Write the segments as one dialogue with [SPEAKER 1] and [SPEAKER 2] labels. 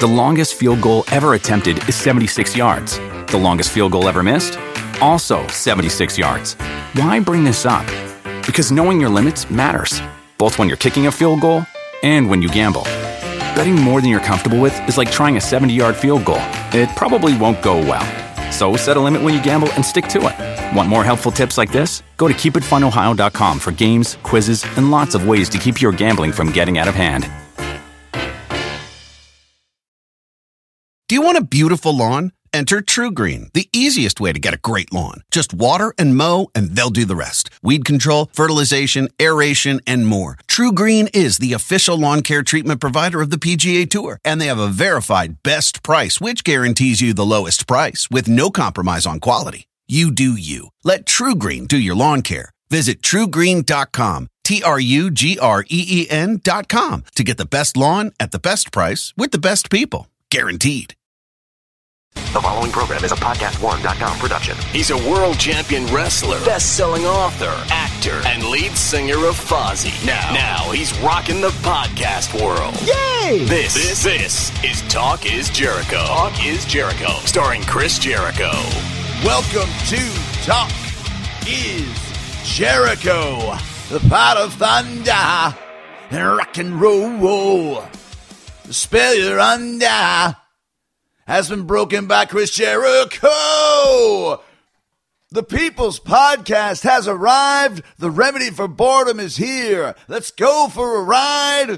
[SPEAKER 1] The longest field goal ever attempted is 76 yards. The longest field goal ever missed? Also 76 yards. Why bring this up? Because knowing your limits matters, both when you're kicking a field goal and when you gamble. Betting more than you're comfortable with is like trying a 70-yard field goal. It probably won't go well. So set a limit when you gamble and stick to it. Want more helpful tips like this? Go to keepitfunohio.com for games, quizzes, and lots of ways to keep your gambling from getting out of hand.
[SPEAKER 2] Do you want a beautiful lawn? Enter TruGreen, the easiest way to get a great lawn. Just water and mow, and they'll do the rest. Weed control, fertilization, aeration, and more. TruGreen is the official lawn care treatment provider of the PGA Tour, and they have a verified best price, which guarantees you the lowest price with no compromise on quality. You do you. Let TruGreen do your lawn care. Visit TruGreen.com, TruGreen.com, to get the best lawn at the best price with the best people. Guaranteed.
[SPEAKER 3] The following program is a PodcastOne.com production.
[SPEAKER 4] He's a world champion wrestler, best-selling author, actor, and lead singer of Fozzy. Now he's rocking the podcast world.
[SPEAKER 5] Yay!
[SPEAKER 4] This is Talk is Jericho. Talk is Jericho, starring Chris Jericho.
[SPEAKER 5] Welcome to Talk is Jericho, the pot of thunder and rock and roll. The spell you're under has been broken by Chris Jericho. The People's Podcast has arrived. The remedy for boredom is here. Let's go for a ride.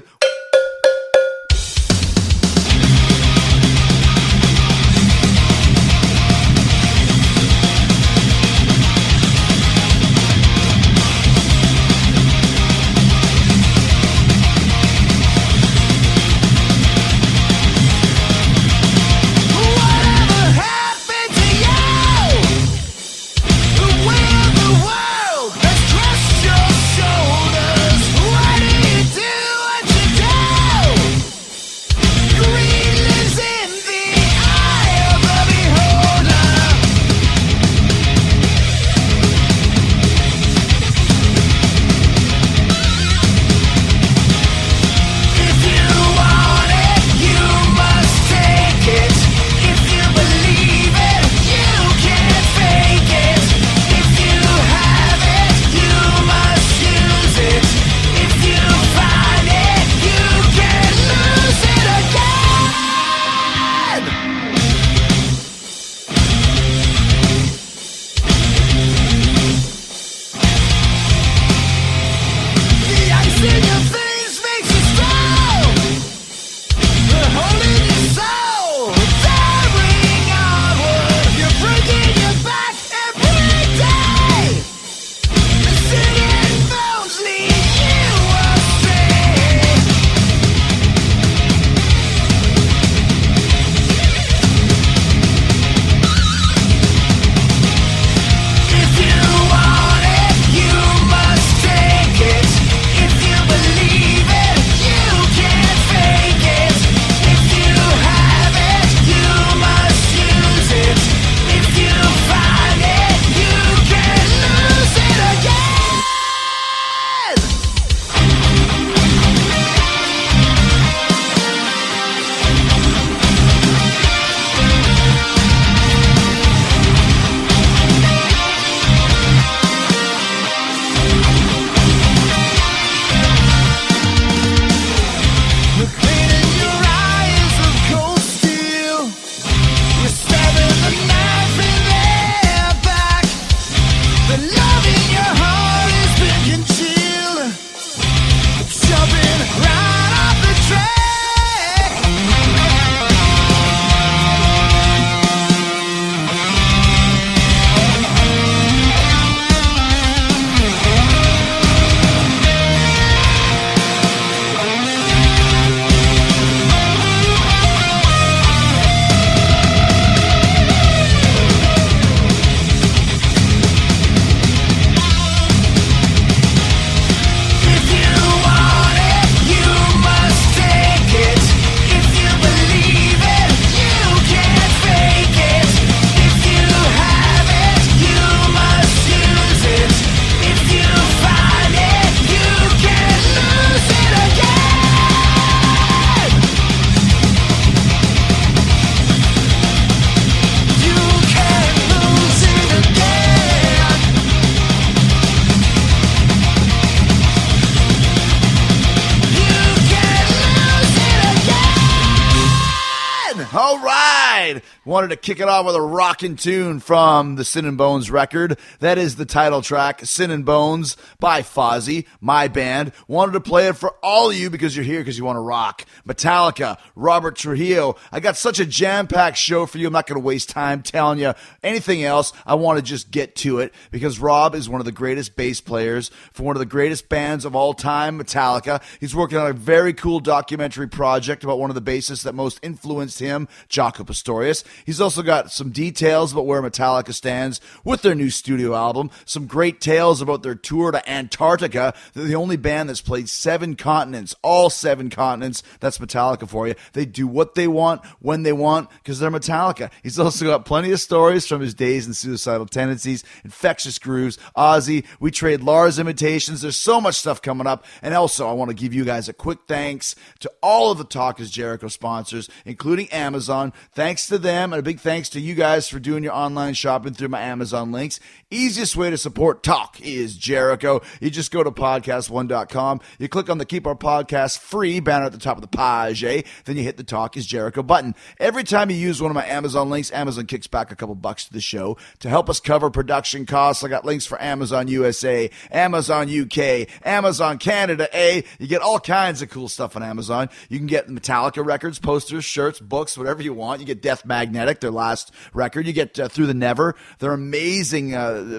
[SPEAKER 5] All right. Wanted to kick it off with a rockin' tune from the Sin and Bones record. That is the title track, Sin and Bones by Fozzy, my band. Wanted to play it for all of you because you're here because you want to rock. Metallica, Robert Trujillo. I got such a jam-packed show for you. I'm not going to waste time telling you anything else. I want to just get to it because Rob is one of the greatest bass players for one of the greatest bands of all time, Metallica. He's working on a very cool documentary project about one of the bassists that most influenced him, Jaco Pastorius. He's also got some details about where Metallica stands with their new studio album, some great tales about their tour to Antarctica. They're the only band that's played 7 continents, all 7 continents. That's Metallica for you. They do what they want, when they want, because they're Metallica. He's also got plenty of stories from his days in Suicidal Tendencies, Infectious Grooves, Ozzy. We trade Lars imitations. There's so much stuff coming up. And also, I want to give you guys a quick thanks to all of the Talk is Jericho sponsors, including Amazon. Thanks to them, and a big thanks to you guys for doing your online shopping through my Amazon links. Easiest way to support Talk is Jericho. You just go to podcast1.com. You click on the Keep Our Podcast Free banner at the top of the page. Then you hit the Talk is Jericho button. Every time you use one of my Amazon links, Amazon kicks back a couple bucks to the show to help us cover production costs. I got links for Amazon USA, Amazon UK, Amazon Canada, You get all kinds of cool stuff on Amazon. You can get Metallica records, posters, shirts, books, whatever you want. You get Death Magnetic, their last record. You get Through the Never, their amazing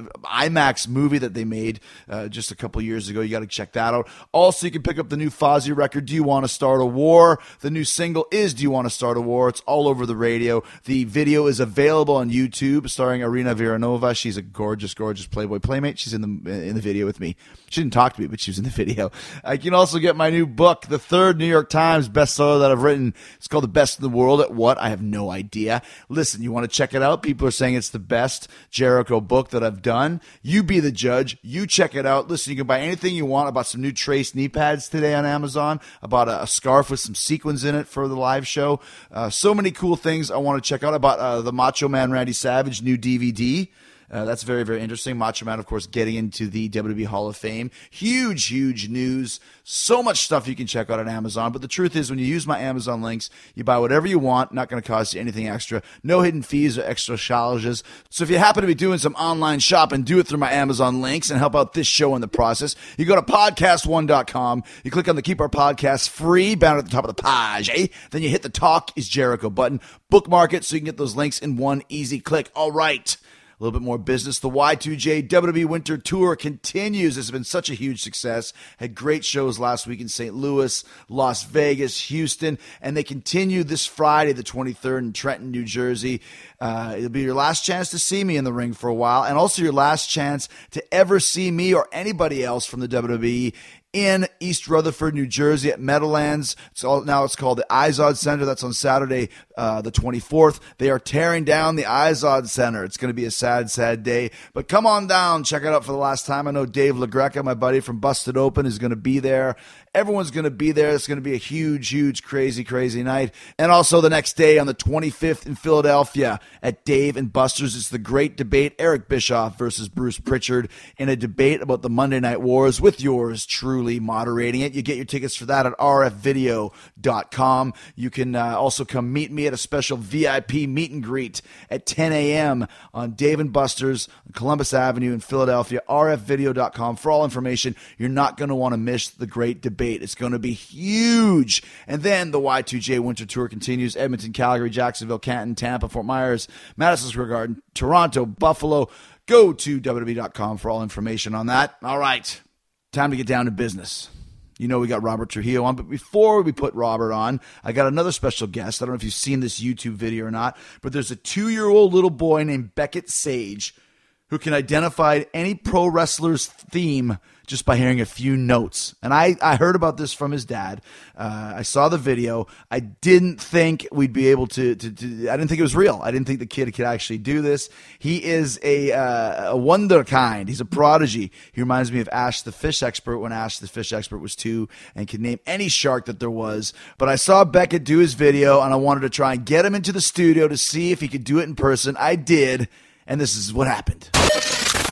[SPEAKER 5] IMAX movie that they made just a couple years ago. You got to check that out. Also, you can pick up the new Fozzy record, Do You Want to Start a War? The new single is Do You Want to Start a War? It's all over the radio. The video is available on YouTube, starring Irina Viranova. She's a gorgeous, gorgeous Playboy Playmate. She's in the video with me. She didn't talk to me, but she was in the video. I can also get my new book, the 3rd New York Times bestseller that I've written. It's called The Best in the World at What? I have no idea. Listen, you want to check it out? People are saying it's the best Jericho book that I've done. You be the judge. You check it out. Listen, you can buy anything you want. I bought some new Trace knee pads today on Amazon. I bought a scarf with some sequins in it for the live show. So many cool things I want to check out. I bought the Macho Man Randy Savage new DVD. That's very, very interesting. Macho Man, of course, getting into the WWE Hall of Fame. Huge, huge news. So much stuff you can check out on Amazon. But the truth is, when you use my Amazon links, you buy whatever you want. Not going to cost you anything extra. No hidden fees or extra charges. So if you happen to be doing some online shopping, do it through my Amazon links and help out this show in the process. You go to podcast1.com. You click on the Keep Our Podcast Free banner at the top of the page. Then you hit the Talk is Jericho button. Bookmark it so you can get those links in one easy click. All right. A little bit more business. The Y2J WWE Winter Tour continues. This has been such a huge success. Had great shows last week in St. Louis, Las Vegas, Houston, and they continue this Friday, the 23rd, in Trenton, New Jersey. It'll be your last chance to see me in the ring for a while, and also your last chance to ever see me or anybody else from the WWE in East Rutherford, New Jersey at Meadowlands. Now it's called the Izod Center. That's on Saturday, the 24th. They are tearing down the Izod Center. It's going to be a sad, sad day. But come on down. Check it out for the last time. I know Dave LaGreca, my buddy from Busted Open, is going to be there. Everyone's going to be there. It's going to be a huge, huge, crazy, crazy night. And also the next day on the 25th in Philadelphia at Dave and Buster's, it's the great debate, Eric Bischoff versus Bruce Pritchard, in a debate about the Monday Night Wars with yours truly moderating it. You get your tickets for that at rfvideo.com. You can also come meet me at a special VIP meet and greet at 10 a.m. on Dave and Buster's on Columbus Avenue in Philadelphia, rfvideo.com. For all information, you're not going to want to miss the great debate. It's going to be huge. And then the Y2J Winter Tour continues. Edmonton, Calgary, Jacksonville, Canton, Tampa, Fort Myers, Madison Square Garden, Toronto, Buffalo. Go to WWE.com for all information on that. All right. Time to get down to business. You know we got Robert Trujillo on, but before we put Robert on, I got another special guest. I don't know if you've seen this YouTube video or not, but there's a 2-year-old little boy named Beckett Sage who can identify any pro wrestler's theme just by hearing a few notes. And I heard about this from his dad. I saw the video. I didn't think we'd be able to I didn't think it was real. I didn't think the kid could actually do this. He is a wonderkind. He's a prodigy. He reminds me of Ash the Fish Expert when Ash the Fish Expert was 2 and could name any shark that there was. But I saw Beckett do his video, and I wanted to try and get him into the studio to see if he could do it in person. I did, and this is what happened.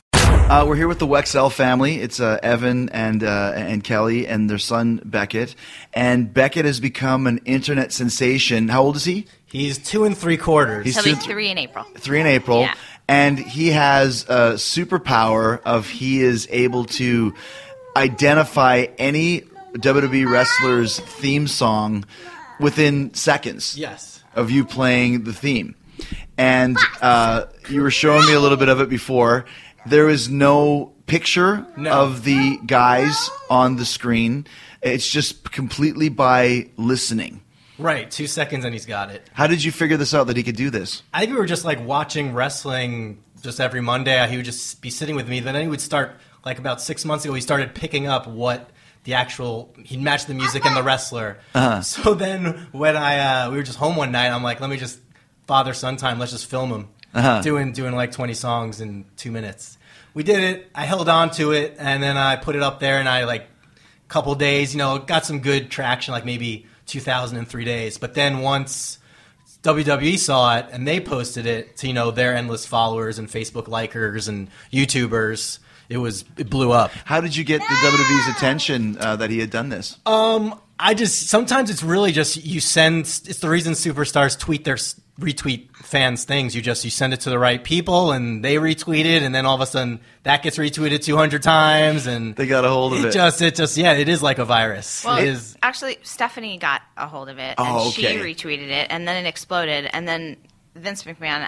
[SPEAKER 5] We're here with the Wexell family. It's Evan and Kelly and their son Beckett. And Beckett has become an internet sensation. How old is he?
[SPEAKER 6] He's 2 3/4.
[SPEAKER 7] He'll be 3 in April.
[SPEAKER 5] 3 in April.
[SPEAKER 7] Yeah.
[SPEAKER 5] And he has a superpower of he is able to identify any WWE wrestler's theme song within seconds.
[SPEAKER 6] Yes.
[SPEAKER 5] Of you playing the theme. And you were showing me a little bit of it before. There is no picture of the guys on the screen. It's just completely by listening.
[SPEAKER 6] Right, 2 seconds and he's got it.
[SPEAKER 5] How did you figure this out that he could do this?
[SPEAKER 6] I think we were just like watching wrestling just every Monday. He would just be sitting with me. Then he would start, like about 6 months ago, he started picking up what the actual, he'd match the music and the wrestler. So then when we were just home one night, I'm like, let me just, father-son time, let's just film him. Doing like 20 songs in 2 minutes. We did it. I held on to it, and then I put it up there, and I, like, couple days, got some good traction, like maybe 2,000 in 3 days. But then once WWE saw it, and they posted it to, their endless followers and Facebook likers and YouTubers, it blew up.
[SPEAKER 5] How did you get the WWE's attention that he had done this?
[SPEAKER 6] Sometimes it's really just it's the reason superstars retweet fans' things. You send it to the right people, and they retweet it, and then all of a sudden that gets retweeted 200 times, and
[SPEAKER 5] they got a hold of it.
[SPEAKER 6] It is like a virus.
[SPEAKER 7] Well, actually, Stephanie got a hold of it, and she retweeted it, and then it exploded, and then Vince McMahon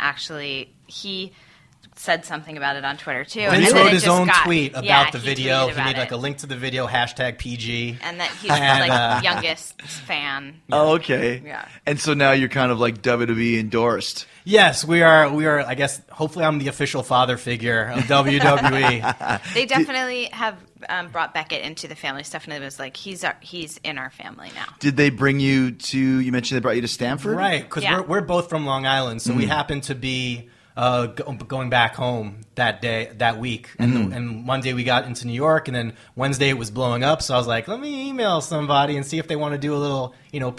[SPEAKER 7] he said something about it on Twitter too.
[SPEAKER 6] Vince wrote his own tweet about the video. He made like a link to the video, #PG.
[SPEAKER 7] And that he's like youngest fan.
[SPEAKER 5] Oh, okay.
[SPEAKER 7] Yeah.
[SPEAKER 5] And so now you're kind of like WWE endorsed.
[SPEAKER 6] Yes, we are. I guess hopefully I'm the official father figure of WWE.
[SPEAKER 7] They definitely have brought Beckett into the family. Stephanie was like, he's in our family now.
[SPEAKER 5] Did they bring you to? You mentioned they brought you to Stamford,
[SPEAKER 6] right? Because we're both from Long Island, so we happen to be. Going back home that week, and Monday we got into New York, and then Wednesday it was blowing up. So I was like, let me email somebody and see if they want to do a little,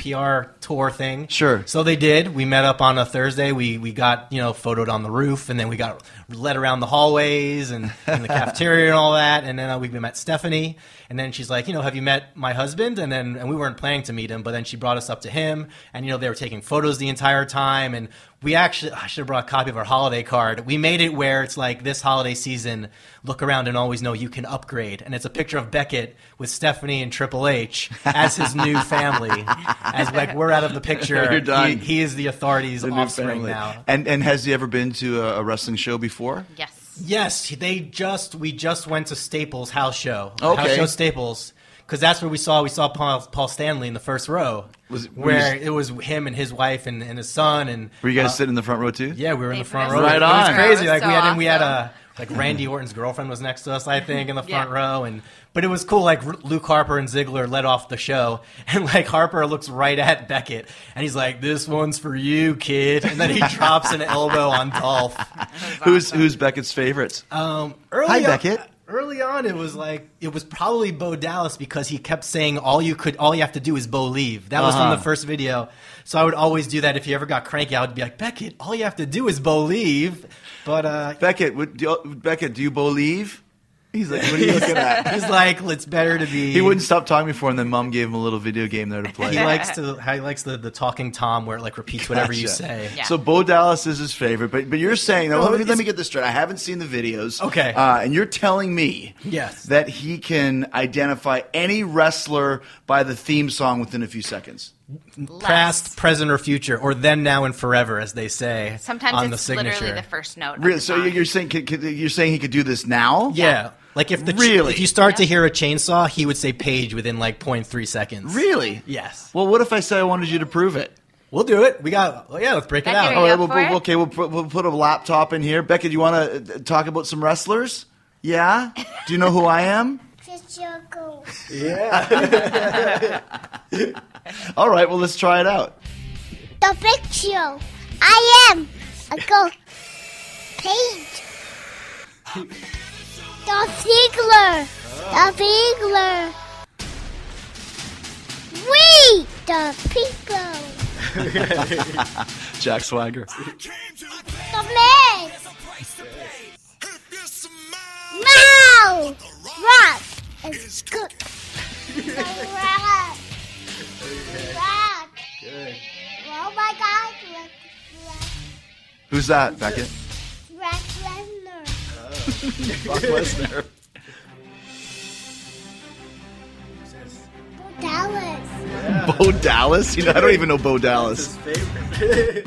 [SPEAKER 6] PR tour thing.
[SPEAKER 5] Sure.
[SPEAKER 6] So they did. We met up on a Thursday. We got photoed on the roof, and then we got led around the hallways and in the cafeteria and all that. And then we met Stephanie, and then she's like, have you met my husband? And we weren't planning to meet him, but then she brought us up to him, and they were taking photos the entire time, and I should have brought a copy of our holiday card. We made it where it's like this holiday season, look around and always know you can upgrade. And it's a picture of Beckett with Stephanie and Triple H as his new family. As like we're out of the picture.
[SPEAKER 5] You're done.
[SPEAKER 6] He is the authority's offspring now.
[SPEAKER 5] And has he ever been to a wrestling show before?
[SPEAKER 7] Yes.
[SPEAKER 6] Yes. We just went to Staples house show.
[SPEAKER 5] Okay.
[SPEAKER 6] House show Staples. Because that's where we saw Paul Stanley in the first row, it was him and his wife and his son. And
[SPEAKER 5] were you guys sitting in the front row too?
[SPEAKER 6] Yeah, we were in the front row.
[SPEAKER 5] Right on.
[SPEAKER 6] It was crazy.
[SPEAKER 7] Like
[SPEAKER 6] so we had Randy Orton's girlfriend was next to us, I think, in the front row, but it was cool. Like Luke Harper and Ziggler led off the show, and like Harper looks right at Beckett, and he's like, "This one's for you, kid," and then he drops an elbow on Dolph.
[SPEAKER 5] Who's Beckett's favorites?
[SPEAKER 6] Hi,
[SPEAKER 5] Beckett.
[SPEAKER 6] Early on, it was probably Bo Dallas because he kept saying all you have to do is believe. That was from the first video. So I would always do that. If you ever got cranky, I would be like, Beckett, all you have to do is believe. But
[SPEAKER 5] Beckett, do you believe? He's like, what are you looking at?
[SPEAKER 6] He's like, it's better to be.
[SPEAKER 5] He wouldn't stop talking before, and then Mom gave him a little video game there to play.
[SPEAKER 6] He likes the talking Tom where it like repeats whatever you say.
[SPEAKER 7] Yeah.
[SPEAKER 5] So Bo Dallas is his favorite, but you're saying now, let me get this straight. I haven't seen the videos.
[SPEAKER 6] Okay.
[SPEAKER 5] And you're telling me that he can identify any wrestler by the theme song within a few seconds.
[SPEAKER 6] Past, present, or future, or then, now, and forever, as they say.
[SPEAKER 7] Sometimes
[SPEAKER 6] on
[SPEAKER 7] it's
[SPEAKER 6] the signature.
[SPEAKER 7] literally the first note.
[SPEAKER 5] Really? So you're saying he could do this now?
[SPEAKER 6] Yeah. Like if you start to hear a chainsaw, he would say page within like 0.3 seconds.
[SPEAKER 5] Really?
[SPEAKER 6] Yes.
[SPEAKER 5] Well, what if I say I wanted you to prove it?
[SPEAKER 6] We'll do it. Let's break it out.
[SPEAKER 5] We'll put a laptop in here. Becca, do you want to talk about some wrestlers? Yeah? Do you know who I am? Yeah. All right, well, let's try it out.
[SPEAKER 8] The Big Show. I am a go page. The Ziggler. The Ziggler. We the people.
[SPEAKER 5] Jack Swagger.
[SPEAKER 8] The man. Wow! Rock is good. Rock. Rock.
[SPEAKER 5] Good.
[SPEAKER 8] Oh my God.
[SPEAKER 5] Who's that, Beckett?
[SPEAKER 8] Brock Lesnar.
[SPEAKER 5] Brock Lesnar.
[SPEAKER 8] Bo Dallas.
[SPEAKER 5] Bo Dallas? You know, I don't even know Bo Dallas.
[SPEAKER 8] The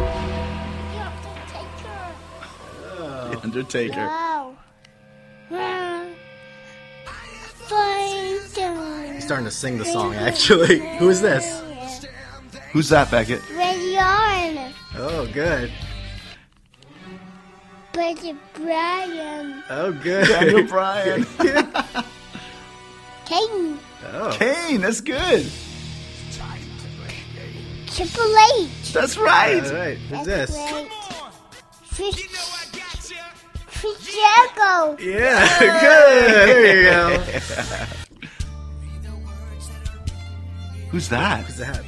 [SPEAKER 5] Undertaker.
[SPEAKER 8] Wow.
[SPEAKER 6] He's starting to sing the song, actually. Who is this?
[SPEAKER 5] Who's that, Beckett?
[SPEAKER 8] Randy Orton.
[SPEAKER 6] Oh, good.
[SPEAKER 8] Buddy Bryan.
[SPEAKER 6] Oh, good.
[SPEAKER 5] Daniel Bryan.
[SPEAKER 8] Kane.
[SPEAKER 6] Oh.
[SPEAKER 5] Kane, that's good.
[SPEAKER 8] Triple H.
[SPEAKER 5] That's right.
[SPEAKER 6] All right. Who's
[SPEAKER 8] That's
[SPEAKER 6] this?
[SPEAKER 8] right. Chris Jericho.
[SPEAKER 6] Yeah, good. There you go.
[SPEAKER 5] Who's that?
[SPEAKER 6] Who's that?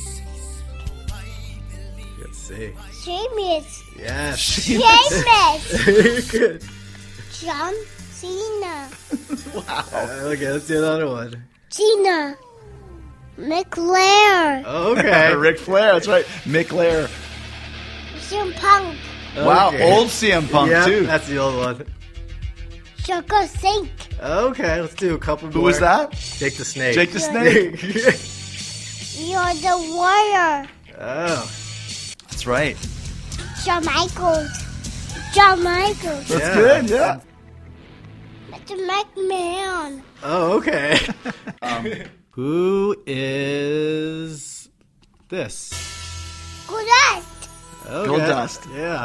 [SPEAKER 6] Let's see.
[SPEAKER 8] Sheamus.
[SPEAKER 6] Yes.
[SPEAKER 8] Sheamus.
[SPEAKER 6] Good.
[SPEAKER 8] John Cena.
[SPEAKER 6] Okay, let's do another one.
[SPEAKER 8] Cena. McLaren.
[SPEAKER 6] Oh, okay.
[SPEAKER 5] Ric Flair, that's right. Mick Flair.
[SPEAKER 8] CM Punk.
[SPEAKER 5] Wow,
[SPEAKER 6] Okay.
[SPEAKER 5] old CM Punk,
[SPEAKER 6] Yeah,
[SPEAKER 5] too.
[SPEAKER 6] that's the old one.
[SPEAKER 8] Sugar Sink.
[SPEAKER 6] Okay, let's do a couple more.
[SPEAKER 5] Who was that?
[SPEAKER 6] Jake the Snake.
[SPEAKER 5] Jake the Snake.
[SPEAKER 8] You're the warrior.
[SPEAKER 6] Oh.
[SPEAKER 5] That's right.
[SPEAKER 8] Shawn Michaels. Shawn Michaels.
[SPEAKER 5] That's
[SPEAKER 6] Yeah.
[SPEAKER 5] good, yeah.
[SPEAKER 8] Mr. McMahon.
[SPEAKER 6] Oh, okay. Who is this?
[SPEAKER 8] Goldust.
[SPEAKER 6] Okay.
[SPEAKER 5] Goldust.
[SPEAKER 6] Yeah.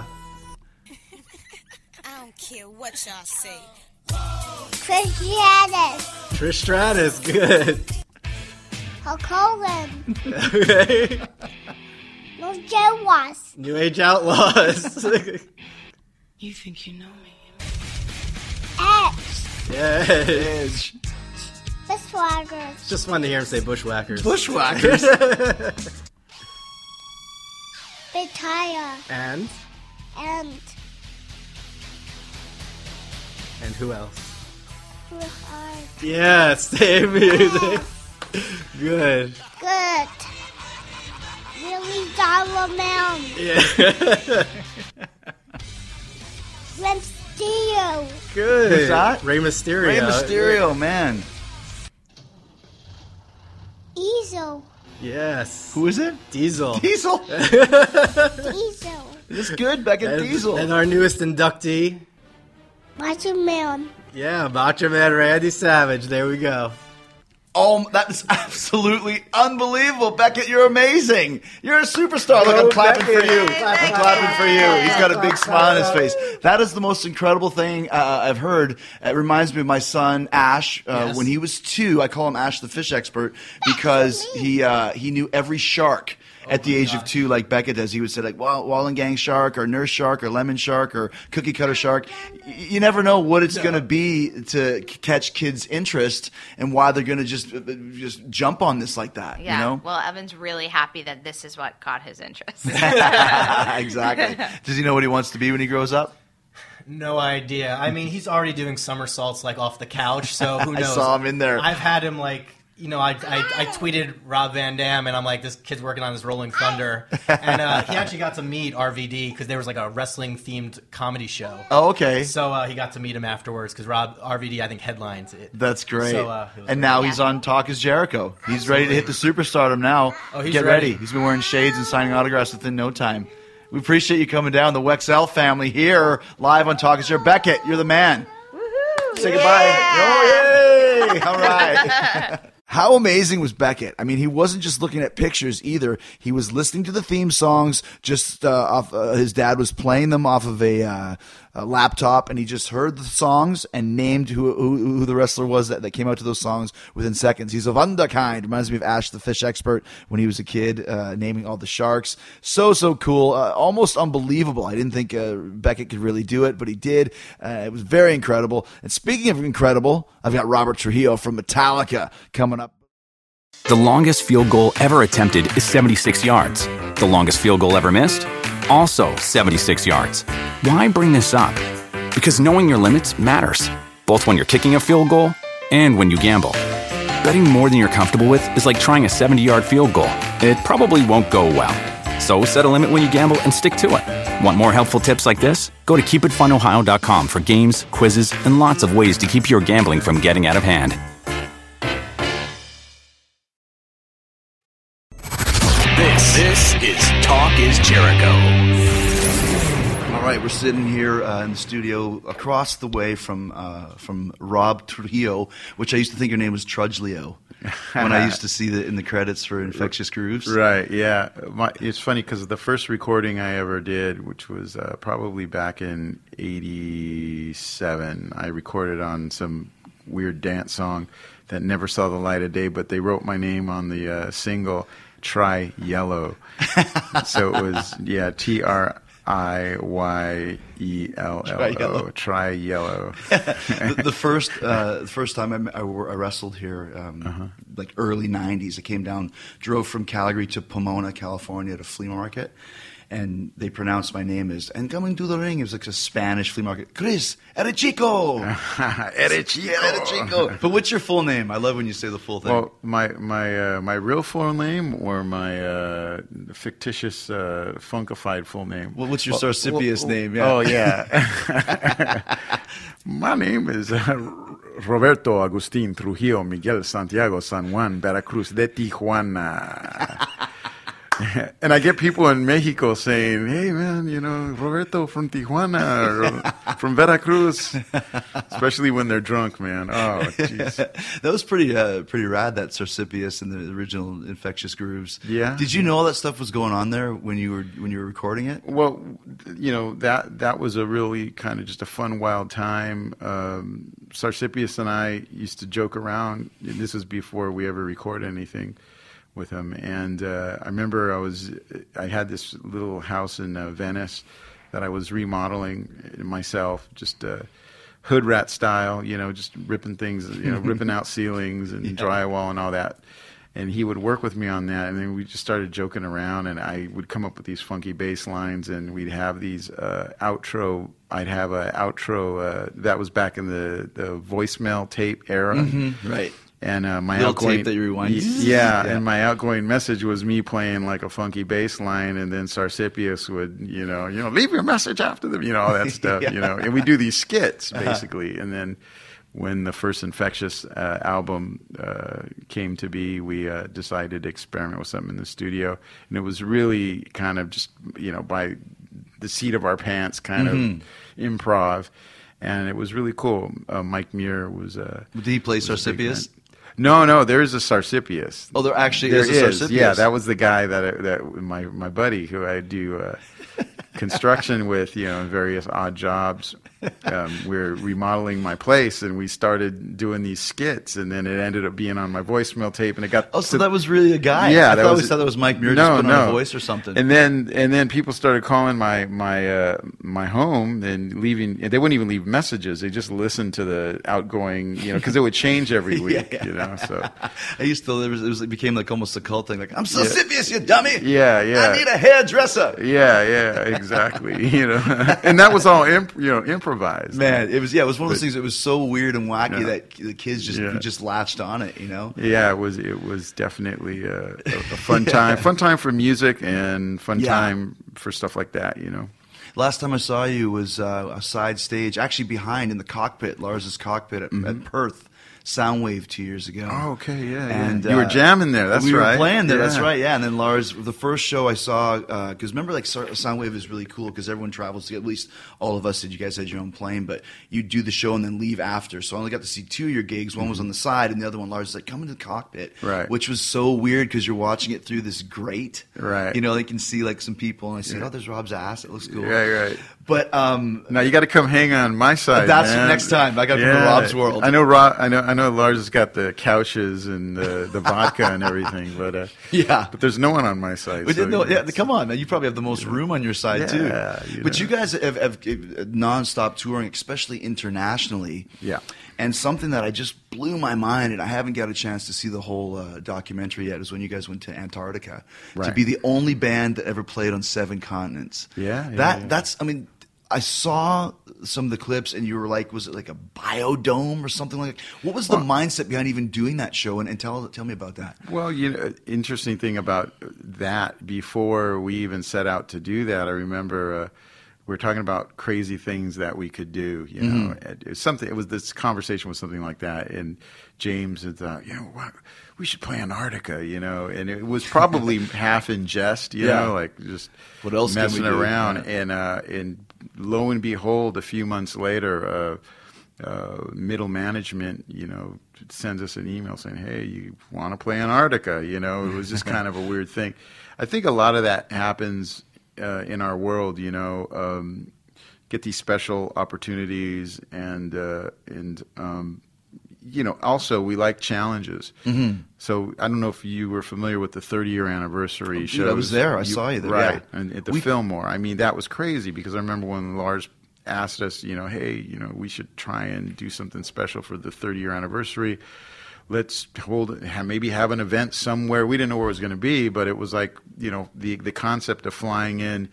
[SPEAKER 9] I don't care what y'all say.
[SPEAKER 8] Chris Stratus.
[SPEAKER 6] Trish Stratus. Good.
[SPEAKER 8] Hulk Hogan.
[SPEAKER 6] Okay.
[SPEAKER 8] No Joe Was.
[SPEAKER 6] New Age Outlaws.
[SPEAKER 9] You think you know me?
[SPEAKER 8] Edge.
[SPEAKER 6] Yeah.
[SPEAKER 5] Edge.
[SPEAKER 8] Bushwhackers.
[SPEAKER 6] Just wanted to hear him say Bushwhackers.
[SPEAKER 5] Bushwhackers.
[SPEAKER 8] Big Tire.
[SPEAKER 6] And who else?
[SPEAKER 8] Bret Hart.
[SPEAKER 6] Yeah, same music. Good.
[SPEAKER 8] Good. Really Solomon.
[SPEAKER 6] Yeah.
[SPEAKER 8] Rem Mysterio.
[SPEAKER 6] Good.
[SPEAKER 5] Who's that?
[SPEAKER 6] Rey Mysterio.
[SPEAKER 5] Rey Mysterio, man.
[SPEAKER 8] Diesel.
[SPEAKER 6] Yes.
[SPEAKER 5] Who is it?
[SPEAKER 6] Diesel.
[SPEAKER 5] Diesel.
[SPEAKER 8] Diesel.
[SPEAKER 5] It's good, Beckett Diesel.
[SPEAKER 6] And our newest inductee.
[SPEAKER 8] Macho Man.
[SPEAKER 6] Yeah, Macho Man Randy Savage. There we go.
[SPEAKER 5] Oh, that is absolutely unbelievable. Beckett, you're amazing. You're a superstar. Look, I'm clapping for you. I'm clapping for you. He's got a big smile on his face. That is the most incredible thing I've heard. It reminds me of my son, Ash.
[SPEAKER 6] Yes.
[SPEAKER 5] When he was 2, I call him Ash the fish expert because he knew every shark. At the age of 2, like Beckett does, he would say like Wallengang shark or nurse shark or lemon shark or cookie cutter shark. You never know what it's going to be to catch kids' interest and why they're going to just jump on this like that.
[SPEAKER 7] Yeah.
[SPEAKER 5] You know?
[SPEAKER 7] Well, Evan's really happy that this is what caught his interest.
[SPEAKER 5] Exactly. Does he know what he wants to be when he grows up?
[SPEAKER 6] No idea. I mean, he's already doing somersaults like off the couch, so who knows?
[SPEAKER 5] I saw him in there.
[SPEAKER 6] I've had him like, you know, I tweeted Rob Van Dam, and I'm like, this kid's working on his Rolling Thunder. And he actually got to meet RVD because there was like a wrestling-themed comedy show.
[SPEAKER 5] Oh, okay.
[SPEAKER 6] So he got to meet him afterwards because RVD, I think, headlines it.
[SPEAKER 5] That's great.
[SPEAKER 6] So,
[SPEAKER 5] and now he's on Talk is Jericho. He's ready to hit the superstardom now.
[SPEAKER 6] Oh, he's
[SPEAKER 5] Get
[SPEAKER 6] ready.
[SPEAKER 5] ready. He's been wearing shades and signing autographs within no time. We appreciate you coming down. The Wexell family here live on Talk is Jericho. Beckett, you're the man.
[SPEAKER 7] Woohoo!
[SPEAKER 5] Say goodbye. Oh, yay! All right. How amazing was Beckett? I mean, he wasn't just looking at pictures either. He was listening to the theme songs. Just off, his dad was playing them off of a laptop, and he just heard the songs and named who the wrestler was that came out to those songs within seconds. He's a wunderkind. Reminds me of Ash the fish expert when he was a kid, naming all the sharks. So cool. Almost unbelievable. I didn't think Beckett could really do it, but he did. It was very incredible. And speaking of incredible, I've got Robert Trujillo from Metallica coming up.
[SPEAKER 1] The longest field goal ever attempted is 76 yards. The longest field goal ever missed? Also 76 yards. Why bring this up? Because knowing your limits matters, both when you're kicking a field goal and when you gamble. Betting more than you're comfortable with is like trying a 70-yard field goal. It probably won't go well. So set a limit when you gamble and stick to it. Want more helpful tips like this? Go to keepitfunohio.com for games, quizzes, and lots of ways to keep your gambling from getting out of hand.
[SPEAKER 4] This is Talk is Jericho.
[SPEAKER 5] All right, we're sitting here in the studio across the way from Rob Trujillo, which I used to think your name was Trudgelio when I used to see that in the credits for Infectious Grooves.
[SPEAKER 10] Right, yeah. It's funny because the first recording I ever did, which was probably back in '87, I recorded on some weird dance song that never saw the light of day, but they wrote my name on the single, Try Yellow. So it was, Triyello. Try Yellow.
[SPEAKER 5] the first time I wrestled here, like early '90s, I came down, drove from Calgary to Pomona, California, at a flea market, and they pronounced my name as, and coming to the ring, it was like a Spanish flea market, Chris Erechico. Erechico. But what's your full name? I love when you say the full thing.
[SPEAKER 10] Well, my real full name or my fictitious funkified full name?
[SPEAKER 5] Well, what's your Sarsipius name? Yeah.
[SPEAKER 10] Oh, yeah. My name is Roberto Agustin Trujillo Miguel Santiago San Juan Veracruz de Tijuana. And I get people in Mexico saying, "Hey, man, Roberto from Tijuana or from Veracruz," especially when they're drunk, man. Oh, jeez.
[SPEAKER 5] That was pretty rad, that Sarsipius and the original Infectious Grooves.
[SPEAKER 10] Yeah.
[SPEAKER 5] Did you know all that stuff was going on there when you were recording it?
[SPEAKER 10] Well, that was a really kind of just a fun, wild time. Sarsipius and I used to joke around. This was before we ever recorded anything with him, and I remember I had this little house in Venice that I was remodeling myself, just hood rat style, just ripping things, ripping out ceilings and drywall and all that. And he would work with me on that, and then we just started joking around, and I would come up with these funky bass lines, and we'd have these outro. I'd have an outro that was back in the voicemail tape era,
[SPEAKER 5] right?
[SPEAKER 10] And my
[SPEAKER 5] little
[SPEAKER 10] outgoing
[SPEAKER 5] tape that you rewind.
[SPEAKER 10] Yeah, and my outgoing message was me playing like a funky bass line, and then Sarsipius would, leave your message after them, all that stuff, And we do these skits basically, and then when the first Infectious album came to be, we decided to experiment with something in the studio, and it was really kind of just by the seat of our pants kind of improv, and it was really cool. Mike Muir was.
[SPEAKER 5] Did he play Sarsipius?
[SPEAKER 10] No, there is a Sarsipius.
[SPEAKER 5] Oh, there actually is a Sarsipius.
[SPEAKER 10] Yeah, that was the guy that my buddy who I do construction with, in various odd jobs. We're remodeling my place, and we started doing these skits, and then it ended up being on my voicemail tape, and it got.
[SPEAKER 5] Oh, so that was really a guy.
[SPEAKER 10] Yeah,
[SPEAKER 5] I always thought that was Mike Muir just putting on a voice or something.
[SPEAKER 10] And then people started calling my home and leaving. They wouldn't even leave messages. They just listened to the outgoing, because it would change every week. So
[SPEAKER 5] I used to. It became like almost a cult thing. Like, I'm Sarsipius, you dummy.
[SPEAKER 10] Yeah.
[SPEAKER 5] I need a hairdresser.
[SPEAKER 10] Yeah, exactly. And that was all improvised.
[SPEAKER 5] Man, it was one of those things that was so weird and wacky that the kids just latched on it.
[SPEAKER 10] Yeah, it was definitely a fun time. Fun time for music and fun time for stuff like that.
[SPEAKER 5] Last time I saw you was a side stage, actually behind in the cockpit, Lars's cockpit at Perth Soundwave 2 years ago.
[SPEAKER 10] Oh, okay, yeah.
[SPEAKER 5] And
[SPEAKER 10] you were jamming there. That's right.
[SPEAKER 5] We were playing there. That's right. Yeah. And then Lars, the first show I saw, because remember, like Soundwave is really cool because everyone travels together. At least all of us did. You guys had your own plane, but you do the show and then leave after. So I only got to see 2 of your gigs. One was on the side, and the other one, Lars was like, "Come into the cockpit,"
[SPEAKER 10] right?
[SPEAKER 5] Which was so weird because you're watching it through this grate,
[SPEAKER 10] right?
[SPEAKER 5] They can see like some people, and I said, "Oh, there's Rob's ass. It looks cool."
[SPEAKER 10] Right.
[SPEAKER 5] But
[SPEAKER 10] now you got to come hang on my side.
[SPEAKER 5] That's
[SPEAKER 10] man.
[SPEAKER 5] Next time. I got to come to Rob's world.
[SPEAKER 10] I know Lars has got the couches and the vodka and everything, but but there's no one on my side.
[SPEAKER 5] Come on, man. You probably have the most room on your side too. But you guys have nonstop touring, especially internationally.
[SPEAKER 10] Yeah.
[SPEAKER 5] And something that I just blew my mind, and I haven't got a chance to see the whole documentary yet, is when you guys went to Antarctica to be the only band that ever played on 7 continents.
[SPEAKER 10] That's.
[SPEAKER 5] I mean, I saw some of the clips, and you were like, was it like a biodome or something like that? What was the mindset behind even doing that show? And tell me about that.
[SPEAKER 10] Well, interesting thing about that, before we even set out to do that, I remember we were talking about crazy things that we could do. You know, this conversation was something like that, and James had thought, what, we should play Antarctica, and it was probably half in jest, you know, like just
[SPEAKER 5] what else
[SPEAKER 10] messing around. Yeah. And lo and behold, a few months later, middle management, sends us an email saying, "Hey, you want to play Antarctica?" It was just kind of a weird thing. I think a lot of that happens in our world, get these special opportunities, and also we like challenges. So I don't know if you were familiar with the 30-year anniversary show.
[SPEAKER 5] I was there. I saw you there.
[SPEAKER 10] Right, and at the Fillmore. I mean, that was crazy, because I remember when Lars asked us, hey, we should try and do something special for the 30-year anniversary. Let's maybe have an event somewhere. We didn't know where it was going to be, but it was like, the concept of flying in,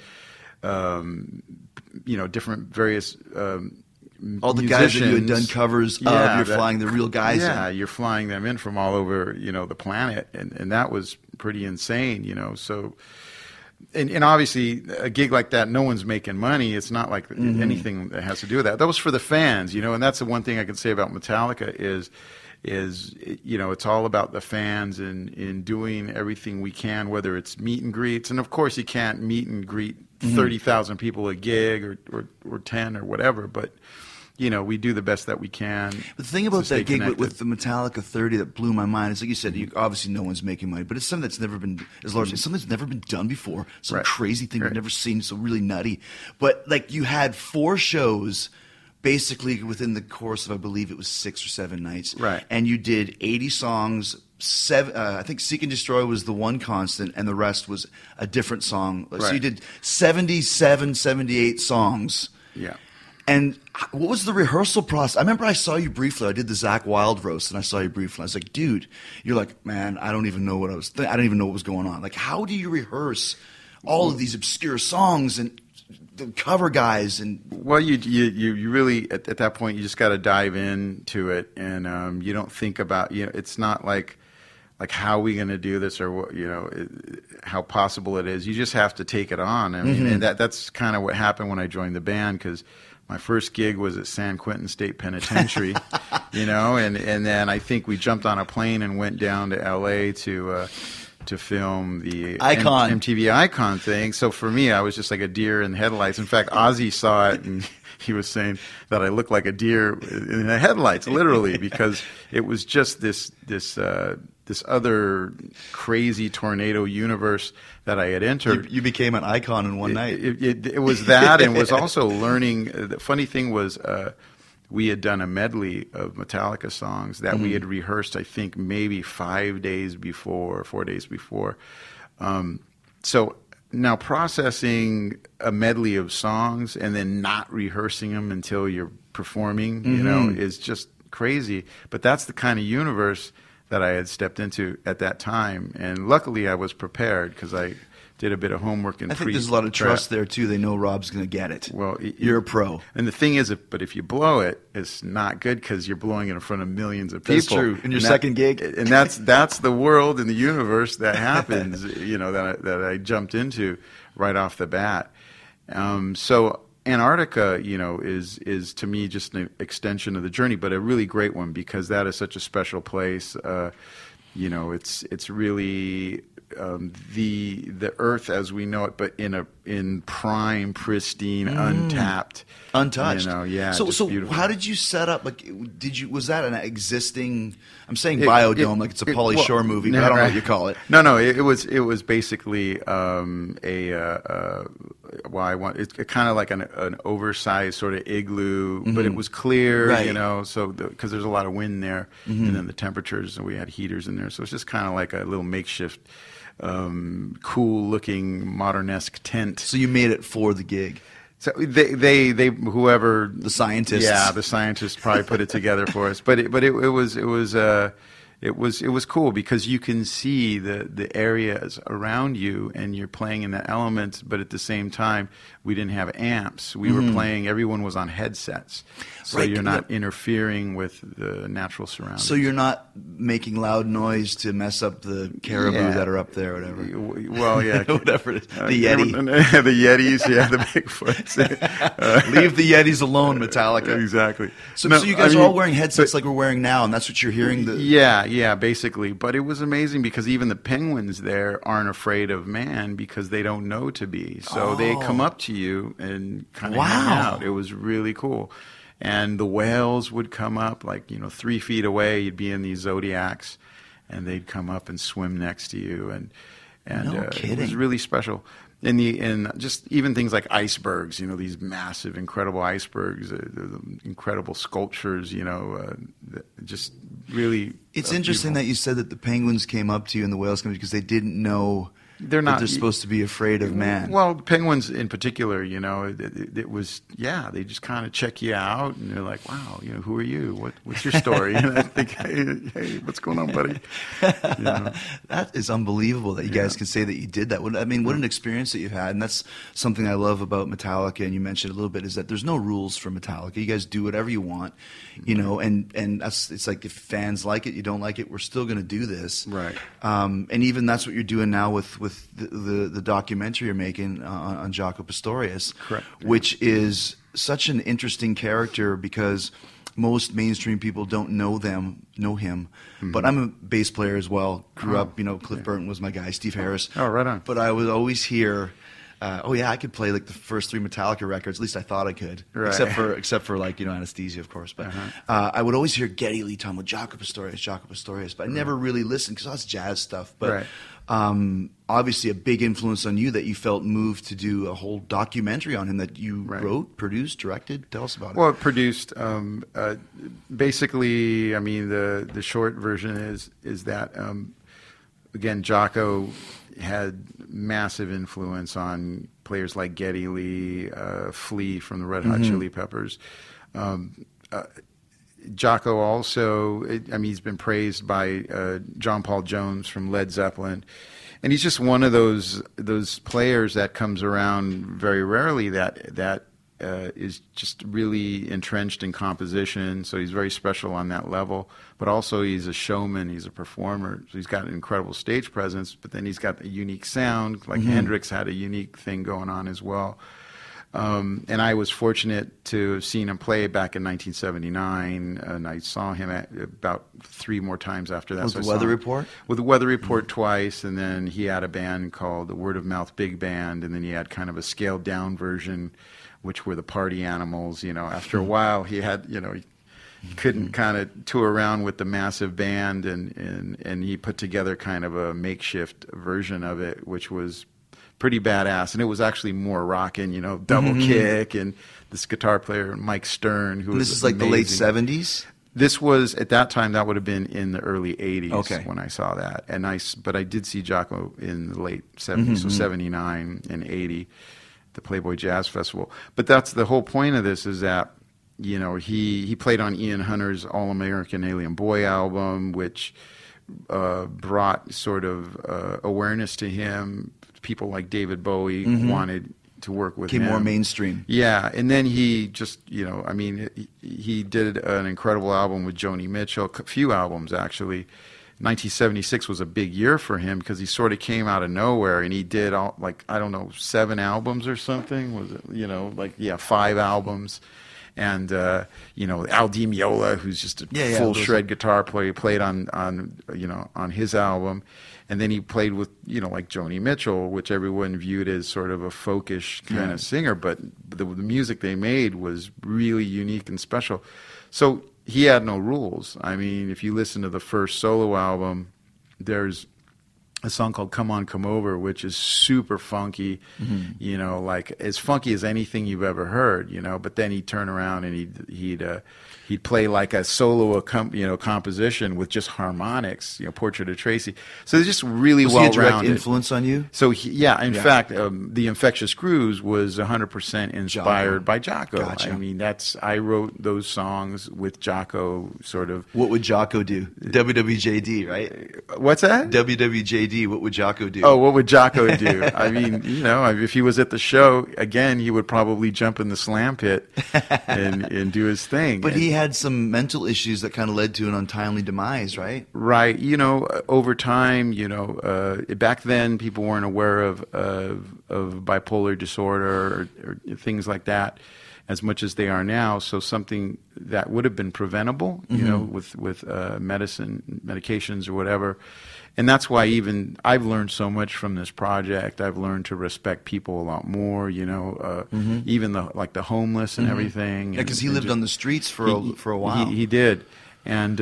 [SPEAKER 10] different various
[SPEAKER 5] all the guys that you had done covers of, flying the real guys in.
[SPEAKER 10] Yeah, you're flying them in from all over, the planet, and that was pretty insane, so... And obviously, a gig like that, no one's making money. It's not like anything that has to do with that. That was for the fans, and that's the one thing I can say about Metallica is it's all about the fans and in doing everything we can, whether it's meet and greets. And of course, you can't meet and greet 30,000 people a gig or 10 or whatever, but we do the best that we can.
[SPEAKER 5] But the thing about that gig with the Metallica 30 that blew my mind is, like you said, obviously no one's making money, but it's something that's never been, as large as something that's never been done before. Some crazy thing we've never seen, so really nutty. But like, you had 4 shows basically within the course of, I believe it was 6 or 7 nights.
[SPEAKER 10] Right.
[SPEAKER 5] And you did 80 songs. I think Seek and Destroy was the one constant, and the rest was a different song. So you did 77, 78 songs.
[SPEAKER 10] Yeah.
[SPEAKER 5] And what was the rehearsal process? I remember I saw you briefly. I did the Zakk Wylde roast, and I saw you briefly. I was like, dude, you're like, man, I don't even know what I was I don't even know what was going on. Like, how do you rehearse all of these obscure songs and the cover guys? And
[SPEAKER 10] well, you really, at that point, you just got to dive into it, and you don't think about, it's not like how are we going to do this, or what, how possible it is. You just have to take it on. I mean, and that's kind of what happened when I joined the band, because my first gig was at San Quentin State Penitentiary, and then I think we jumped on a plane and went down to L.A. to film the
[SPEAKER 5] Icon.
[SPEAKER 10] MTV Icon thing. So for me, I was just like a deer in headlights. In fact, Ozzy saw it, and he was saying that I looked like a deer in the headlights, literally, because it was just this other crazy tornado universe that I had entered.
[SPEAKER 5] You became an icon in one night.
[SPEAKER 10] It was that, and was also learning. The funny thing was, we had done a medley of Metallica songs that we had rehearsed, I think, maybe 4 days before. So now processing a medley of songs and then not rehearsing them until you're performing, is just crazy. But that's the kind of universe that I had stepped into at that time, and luckily I was prepared, because I did a bit of homework and
[SPEAKER 5] I think there's a lot of trust there too. They know Rob's going to get it.
[SPEAKER 10] Well,
[SPEAKER 5] you're a pro,
[SPEAKER 10] and the thing is, if you blow it, it's not good, because you're blowing it in front of millions of people.
[SPEAKER 5] That's true. In your second gig,
[SPEAKER 10] and that's the world and the universe that happens. That I jumped into right off the bat. So Antarctica, is to me just an extension of the journey, but a really great one, because that is such a special place. It's really the Earth as we know it, but in prime, pristine, untouched.
[SPEAKER 5] So
[SPEAKER 10] beautiful.
[SPEAKER 5] How did you set up? Like, was that an existing? I'm saying biodome, like it's a Pauly Shore movie, but I don't know what you call it.
[SPEAKER 10] No, it was basically it's kind of like an oversized sort of igloo, but it was clear, so because there's a lot of wind there, and then the temperatures, and we had heaters in there, so it's just kind of like a little makeshift, cool looking modernesque tent.
[SPEAKER 5] So you made it for the gig.
[SPEAKER 10] So they whoever
[SPEAKER 5] the scientists,
[SPEAKER 10] the scientists probably put it together for us, but it was it was cool because you can see the areas around you, and you're playing in the elements. But at the same time, we didn't have amps. We were playing. Everyone was on headsets, so you're not interfering with the natural surroundings.
[SPEAKER 11] So you're not making loud noise to mess up the caribou that are up there, or whatever.
[SPEAKER 10] Well, yeah,
[SPEAKER 11] whatever. The Yeti,
[SPEAKER 10] the Yetis, the Bigfoots.
[SPEAKER 11] Leave the Yetis alone, Metallica.
[SPEAKER 10] Exactly.
[SPEAKER 11] So you guys are all wearing headsets like we're wearing now, and that's what you're hearing.
[SPEAKER 10] Yeah, basically. But it was amazing because even the penguins there aren't afraid of man because they don't know to be. So they come up to you and kind of hang out. It was really cool. And the whales would come up, 3 feet away. You'd be in these zodiacs, and they'd come up and swim next to you. And
[SPEAKER 11] no kidding.
[SPEAKER 10] It was really special. And just even things like icebergs, these massive, incredible icebergs, incredible sculptures, just really.
[SPEAKER 11] It's interesting that you said that the penguins came up to you and the whales came because they didn't know
[SPEAKER 10] they're
[SPEAKER 11] supposed to be afraid of man.
[SPEAKER 10] Well, penguins in particular, it was, they just kind of check you out, and they're like, wow, who are you? What's your story? And I think, hey, what's going on, buddy?
[SPEAKER 11] That is unbelievable that you guys can say that you did that. I mean, what an experience that you've had, and that's something I love about Metallica, and you mentioned a little bit, is that there's no rules for Metallica. You guys do whatever you want, and it's like if fans like it, you don't like it, we're still going to do this.
[SPEAKER 10] Right.
[SPEAKER 11] And even that's what you're doing now with the documentary you're making on Jaco Pastorius,
[SPEAKER 10] correct,
[SPEAKER 11] which is such an interesting character because most mainstream people don't know him. But I'm a bass player as well. Grew up, Cliff Burton was my guy, Steve Harris.
[SPEAKER 10] Oh, right on.
[SPEAKER 11] But I would always hear, I could play like the first 3 Metallica records. At least I thought I could,
[SPEAKER 10] right.
[SPEAKER 11] except for Anesthesia, of course. But I would always hear Geddy Lee talking about Jaco Pastorius. But I never really listened because that's jazz stuff. But obviously, a big influence on you that you felt moved to do a whole documentary on him that you wrote, produced, directed. Tell us about it.
[SPEAKER 10] Well, it produced. Basically, I mean, the short version is that again, Jaco had massive influence on players like Geddy Lee, Flea from the Red Hot Chili Peppers. Jaco also, he's been praised by John Paul Jones from Led Zeppelin, and he's just one of those players that comes around very rarely that is just really entrenched in composition. So he's very special on that level. But also he's a showman, he's a performer. So he's got an incredible stage presence, but then he's got a unique sound. Like Hendrix had a unique thing going on as well. And I was fortunate to have seen him play back in 1979, and I saw him about 3 more times after that.
[SPEAKER 11] With the Weather Report?
[SPEAKER 10] With the Weather Report twice, and then he had a band called the Word of Mouth Big Band, and then he had kind of a scaled down version, which were the Party Animals. After a while, he had, he couldn't kind of tour around with the massive band, and he put together kind of a makeshift version of it, which was pretty badass, and it was actually more rocking, double kick, and this guitar player Mike Stern, who was
[SPEAKER 11] this is like
[SPEAKER 10] amazing.
[SPEAKER 11] The late 70s.
[SPEAKER 10] This was at that time. That would have been in the early 80s when I saw that, but I did see Jaco in the late 70s, so 79 and 80, the Playboy Jazz Festival. But that's the whole point of this, is that he played on Ian Hunter's All American Alien Boy album, which brought sort of awareness to him. People like David Bowie wanted to work with him.
[SPEAKER 11] Became more mainstream.
[SPEAKER 10] Yeah, and then he just, he did an incredible album with Joni Mitchell, a few albums actually. 1976 was a big year for him because he sort of came out of nowhere, and he did 7 albums or something. Was it, 5 albums. And Al Di Meola, who's just a full shred guitar player, he played on his album, and then he played with like Joni Mitchell, which everyone viewed as sort of a folkish kind of singer, but the music they made was really unique and special. So he had no rules. I mean, if you listen to the first solo album, there's a song called "Come On, Come Over," which is super funky, you know, like as funky as anything you've ever heard, you know. But then he'd turn around and he'd play like a solo, composition with just harmonics, you know, Portrait of Tracy. So it's just really well rounded.
[SPEAKER 11] Was he a direct influence on you?
[SPEAKER 10] So in fact, the Infectious Grooves was 100% inspired by Jaco.
[SPEAKER 11] Gotcha.
[SPEAKER 10] I mean, I wrote those songs with Jaco, sort of.
[SPEAKER 11] What would Jaco do? WWJD, right?
[SPEAKER 10] What's that?
[SPEAKER 11] WWJD. What would Jaco do?
[SPEAKER 10] Oh, what would Jaco do? I mean, you know, if he was at the show, again, he would probably jump in the slam pit and do his thing.
[SPEAKER 11] But he had some mental issues that kind of led to an untimely demise, right?
[SPEAKER 10] Right. You know, over time, you know, back then people weren't aware of bipolar disorder or things like that as much as they are now. So something that would have been preventable, you know, with medications or whatever. And that's why even I've learned so much from this project. I've learned to respect people a lot more, you know, even the homeless and everything.
[SPEAKER 11] Yeah, because he lived on the streets for a while.
[SPEAKER 10] He did. And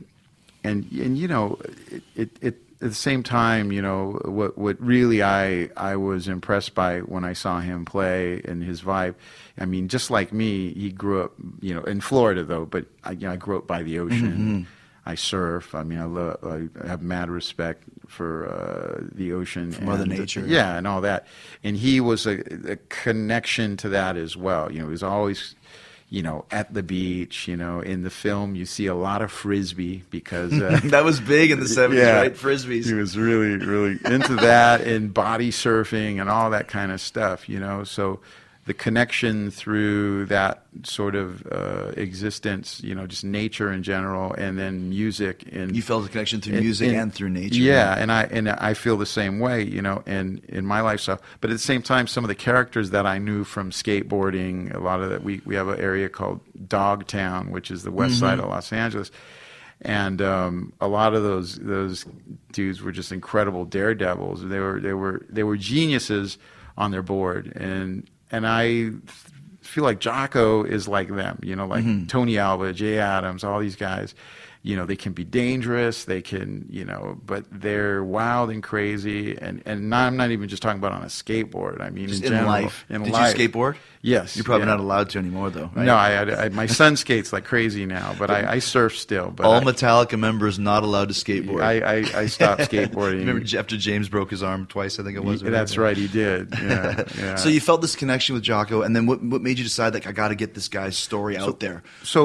[SPEAKER 10] you know, it at the same time, you know, what really I was impressed by when I saw him play and his vibe. I mean, just like me, he grew up, you know, in Florida though, but I grew up by the ocean. I surf. I mean, I have mad respect for the ocean,
[SPEAKER 11] for Mother Nature.
[SPEAKER 10] Yeah, and all that. And he was a connection to that as well. You know, he was always, you know, at the beach. You know, in the film, you see a lot of frisbee because
[SPEAKER 11] that was big in the 70s, right? Frisbees.
[SPEAKER 10] He was really, really into that and body surfing and all that kind of stuff. You know, so the connection through that sort of existence, you know, just nature in general, and then music. And
[SPEAKER 11] you felt the connection through music and through nature.
[SPEAKER 10] Yeah, and I feel the same way, you know, and in my lifestyle. But at the same time, some of the characters that I knew from skateboarding, a lot of that, we have an area called Dogtown, which is the west side of Los Angeles. And a lot of those dudes were just incredible daredevils. They were geniuses on their board, and I feel like Jaco is like them, you know, like Tony Alva, Jay Adams, all these guys. You know, they can be dangerous, they can, you know, but they're wild and crazy. And I'm not even just talking about on a skateboard. I mean,
[SPEAKER 11] just
[SPEAKER 10] in general,
[SPEAKER 11] life.
[SPEAKER 10] Did
[SPEAKER 11] you skateboard?
[SPEAKER 10] Yes.
[SPEAKER 11] You're probably not allowed to anymore, though, right?
[SPEAKER 10] No, I my son skates like crazy now, but I surf still. But
[SPEAKER 11] all Metallica members not allowed to skateboard.
[SPEAKER 10] I stopped skateboarding.
[SPEAKER 11] Remember after James broke his arm twice, I think it was?
[SPEAKER 10] That's right, he did. Yeah.
[SPEAKER 11] So you felt this connection with Jaco, and then what made you decide, like, I got to get this guy's story out there?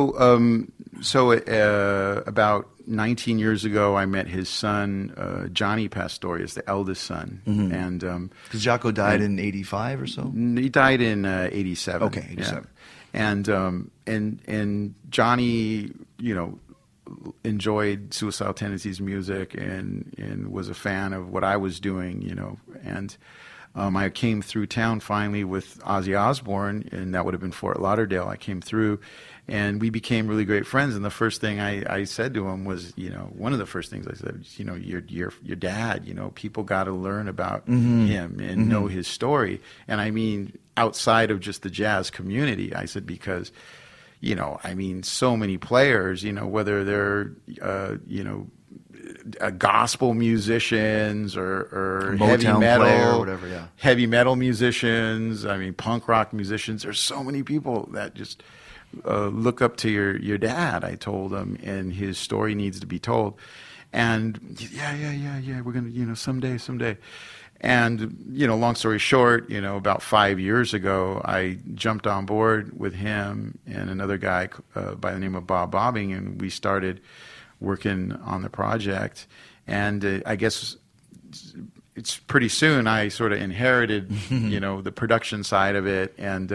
[SPEAKER 10] So about 19 years ago, I met his son, Johnny Pastorius, the eldest son. And
[SPEAKER 11] because Jaco died in 85 or so?
[SPEAKER 10] He died in 87.
[SPEAKER 11] Okay, 87.
[SPEAKER 10] Yeah. And Johnny, you know, enjoyed Suicidal Tendencies music and was a fan of what I was doing, you know. And I came through town finally with Ozzy Osbourne, and that would have been Fort Lauderdale. I came through, and we became really great friends. And the first thing I said to him was, you know, one of the first things I said, you know, your dad, you know, people got to learn about him and know his story. And I mean, outside of just the jazz community, I said, because, you know, I mean, so many players, you know, whether they're, you know, gospel musicians or heavy metal
[SPEAKER 11] or whatever, yeah.
[SPEAKER 10] Heavy metal musicians, I mean, punk rock musicians. There's so many people that just look up to your dad, I told him, and his story needs to be told. And yeah, we're going to, you know, someday. And, you know, long story short, you know, about 5 years ago, I jumped on board with him and another guy by the name of Bob Bobbing, and we started working on the project. And I guess it's pretty soon I sort of inherited, you know, the production side of it. And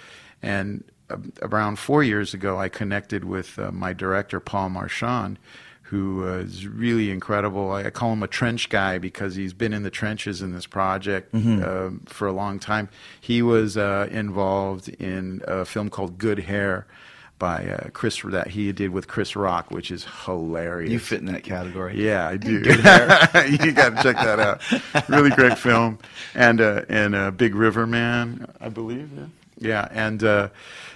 [SPEAKER 10] around 4 years ago, I connected with my director, Paul Marchand, who is really incredible. I call him a trench guy because he's been in the trenches in this project for a long time. He was involved in a film called Good Hair by Chris, that he did with Chris Rock, which is hilarious.
[SPEAKER 11] You fit in that category.
[SPEAKER 10] Yeah, I do. Good Hair. You got to check that out. Really great film. And Big River Man, I believe. Yeah, and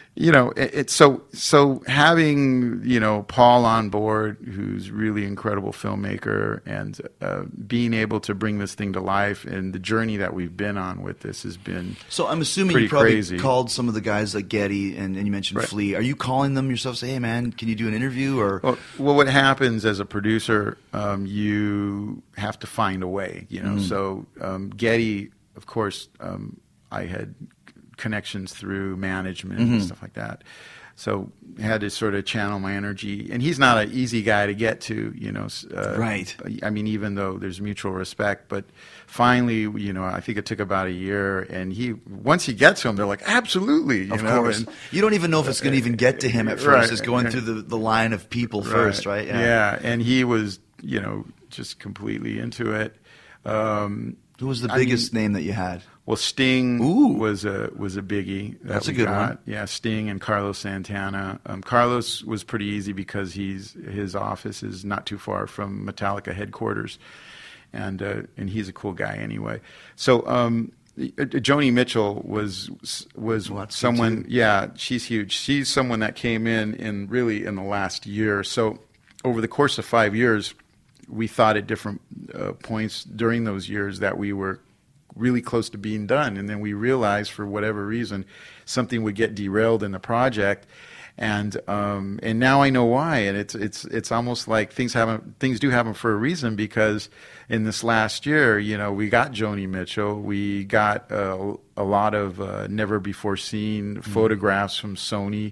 [SPEAKER 10] you know, so having, you know, Paul on board, who's really incredible filmmaker, and being able to bring this thing to life, and the journey that we've been on with this has been
[SPEAKER 11] so I'm assuming
[SPEAKER 10] pretty
[SPEAKER 11] you probably
[SPEAKER 10] crazy.
[SPEAKER 11] Called some of the guys like Getty and you mentioned
[SPEAKER 10] Right.
[SPEAKER 11] Flea. Are you calling them yourself? Say, hey man, can you do an interview? Or
[SPEAKER 10] well, what happens as a producer, you have to find a way, you know. So Getty, of course, I had connections through management and stuff like that. So I had to sort of channel my energy. And he's not an easy guy to get to, you know.
[SPEAKER 11] Right.
[SPEAKER 10] I mean, even though there's mutual respect. But finally, you know, I think it took about a year. And once he gets to him, they're like, absolutely. You
[SPEAKER 11] of
[SPEAKER 10] know?
[SPEAKER 11] course.
[SPEAKER 10] And,
[SPEAKER 11] you don't even know if it's going to even get to him at first.
[SPEAKER 10] Right.
[SPEAKER 11] It's going through the line of people first, right?
[SPEAKER 10] Yeah. And he was, you know, just completely into it.
[SPEAKER 11] Who was the biggest name that you had?
[SPEAKER 10] Well, Sting was a biggie.
[SPEAKER 11] That's a good one.
[SPEAKER 10] Yeah, Sting and Carlos Santana. Carlos was pretty easy because his office is not too far from Metallica headquarters, and he's a cool guy anyway. So Joni Mitchell was someone. Yeah, she's huge. She's someone that came in really in the last year. So over the course of 5 years, we thought at different points during those years that we were really close to being done, and then we realized for whatever reason something would get derailed in the project, and now I know why. And it's almost like things do happen for a reason, because in this last year, you know, we got Joni Mitchell, we got a lot of never before seen photographs from Sony.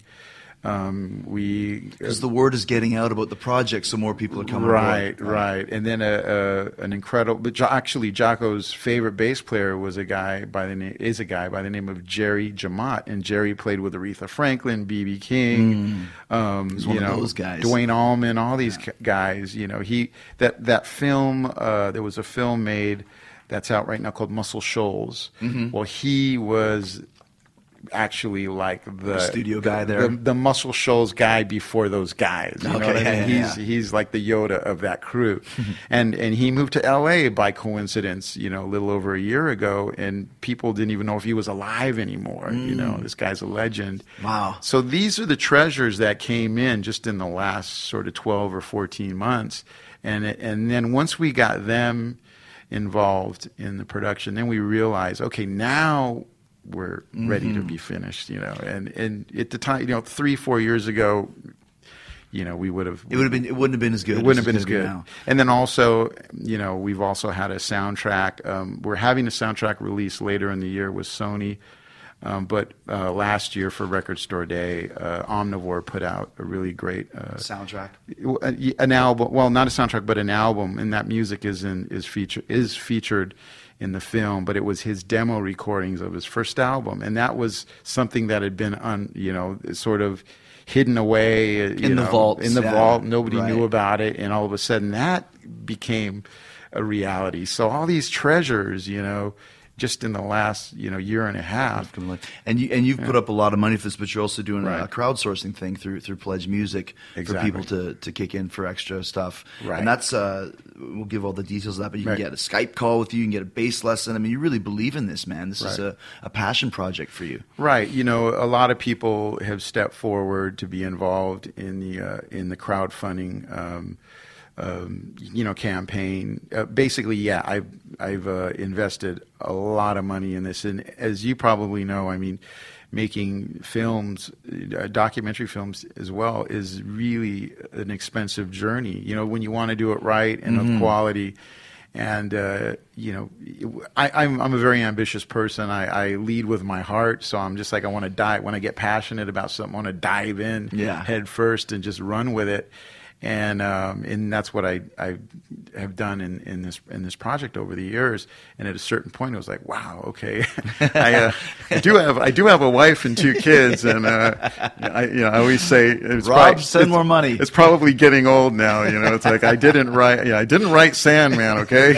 [SPEAKER 11] Because the word is getting out about the project, so more people are coming
[SPEAKER 10] right,
[SPEAKER 11] aboard.
[SPEAKER 10] Right. And then an incredible, but actually Jocko's favorite bass player is a guy by the name of Jerry Jamot, and Jerry played with Aretha Franklin, B.B. King,
[SPEAKER 11] He's one of those guys.
[SPEAKER 10] Duane Allman, all these guys. You know, that film. There was a film made that's out right now called Muscle Shoals. Well, he was actually like the
[SPEAKER 11] studio guy there,
[SPEAKER 10] the Muscle Shoals guy before those guys. You know what I mean? He's like the Yoda of that crew. and he moved to LA by coincidence, you know, a little over a year ago, and people didn't even know if he was alive anymore. You know, this guy's a legend.
[SPEAKER 11] Wow.
[SPEAKER 10] So these are the treasures that came in just in the last sort of 12 or 14 months. And then once we got them involved in the production, then we realized, okay, now we're ready to be finished, you know. And at the time, you know, 3-4 years ago, you know, it wouldn't have been as good. It wouldn't have been as good. Now. And then also, you know, we've also had a soundtrack. We're having a soundtrack release later in the year with Sony. But last year for Record Store Day, Omnivore put out a really great
[SPEAKER 11] soundtrack,
[SPEAKER 10] an album. Well, not a soundtrack, but an album, and that music is featured in the film. But it was his demo recordings of his first album, and that was something that had been sort of hidden away
[SPEAKER 11] in the vault.
[SPEAKER 10] Nobody knew about it, and all of a sudden that became a reality. So all these treasures, you know, just in the last, you know, year and a half.
[SPEAKER 11] And you've put up a lot of money for this, but you're also doing a crowdsourcing thing through Pledge Music for people to kick in for extra stuff.
[SPEAKER 10] Right.
[SPEAKER 11] And that's we'll give all the details of that, but you can get a Skype call with you, you can get a bass lesson. I mean, you really believe in this, man. This is a passion project for you.
[SPEAKER 10] Right. You know, a lot of people have stepped forward to be involved in the crowdfunding you know, campaign. Basically, I've invested a lot of money in this, and as you probably know, I mean, making films, documentary films as well, is really an expensive journey. You know, when you want to do it right and of quality. And you know, I'm a very ambitious person. I lead with my heart, so I'm just like, I want to dive. When I get passionate about something, I want to dive in head first and just run with it. And that's what I have done in this project over the years. And at a certain point, it was like, wow, okay, I do have a wife and 2 kids, and I always say,
[SPEAKER 11] send more money.
[SPEAKER 10] It's probably getting old now, you know. It's like I didn't write Sandman, okay.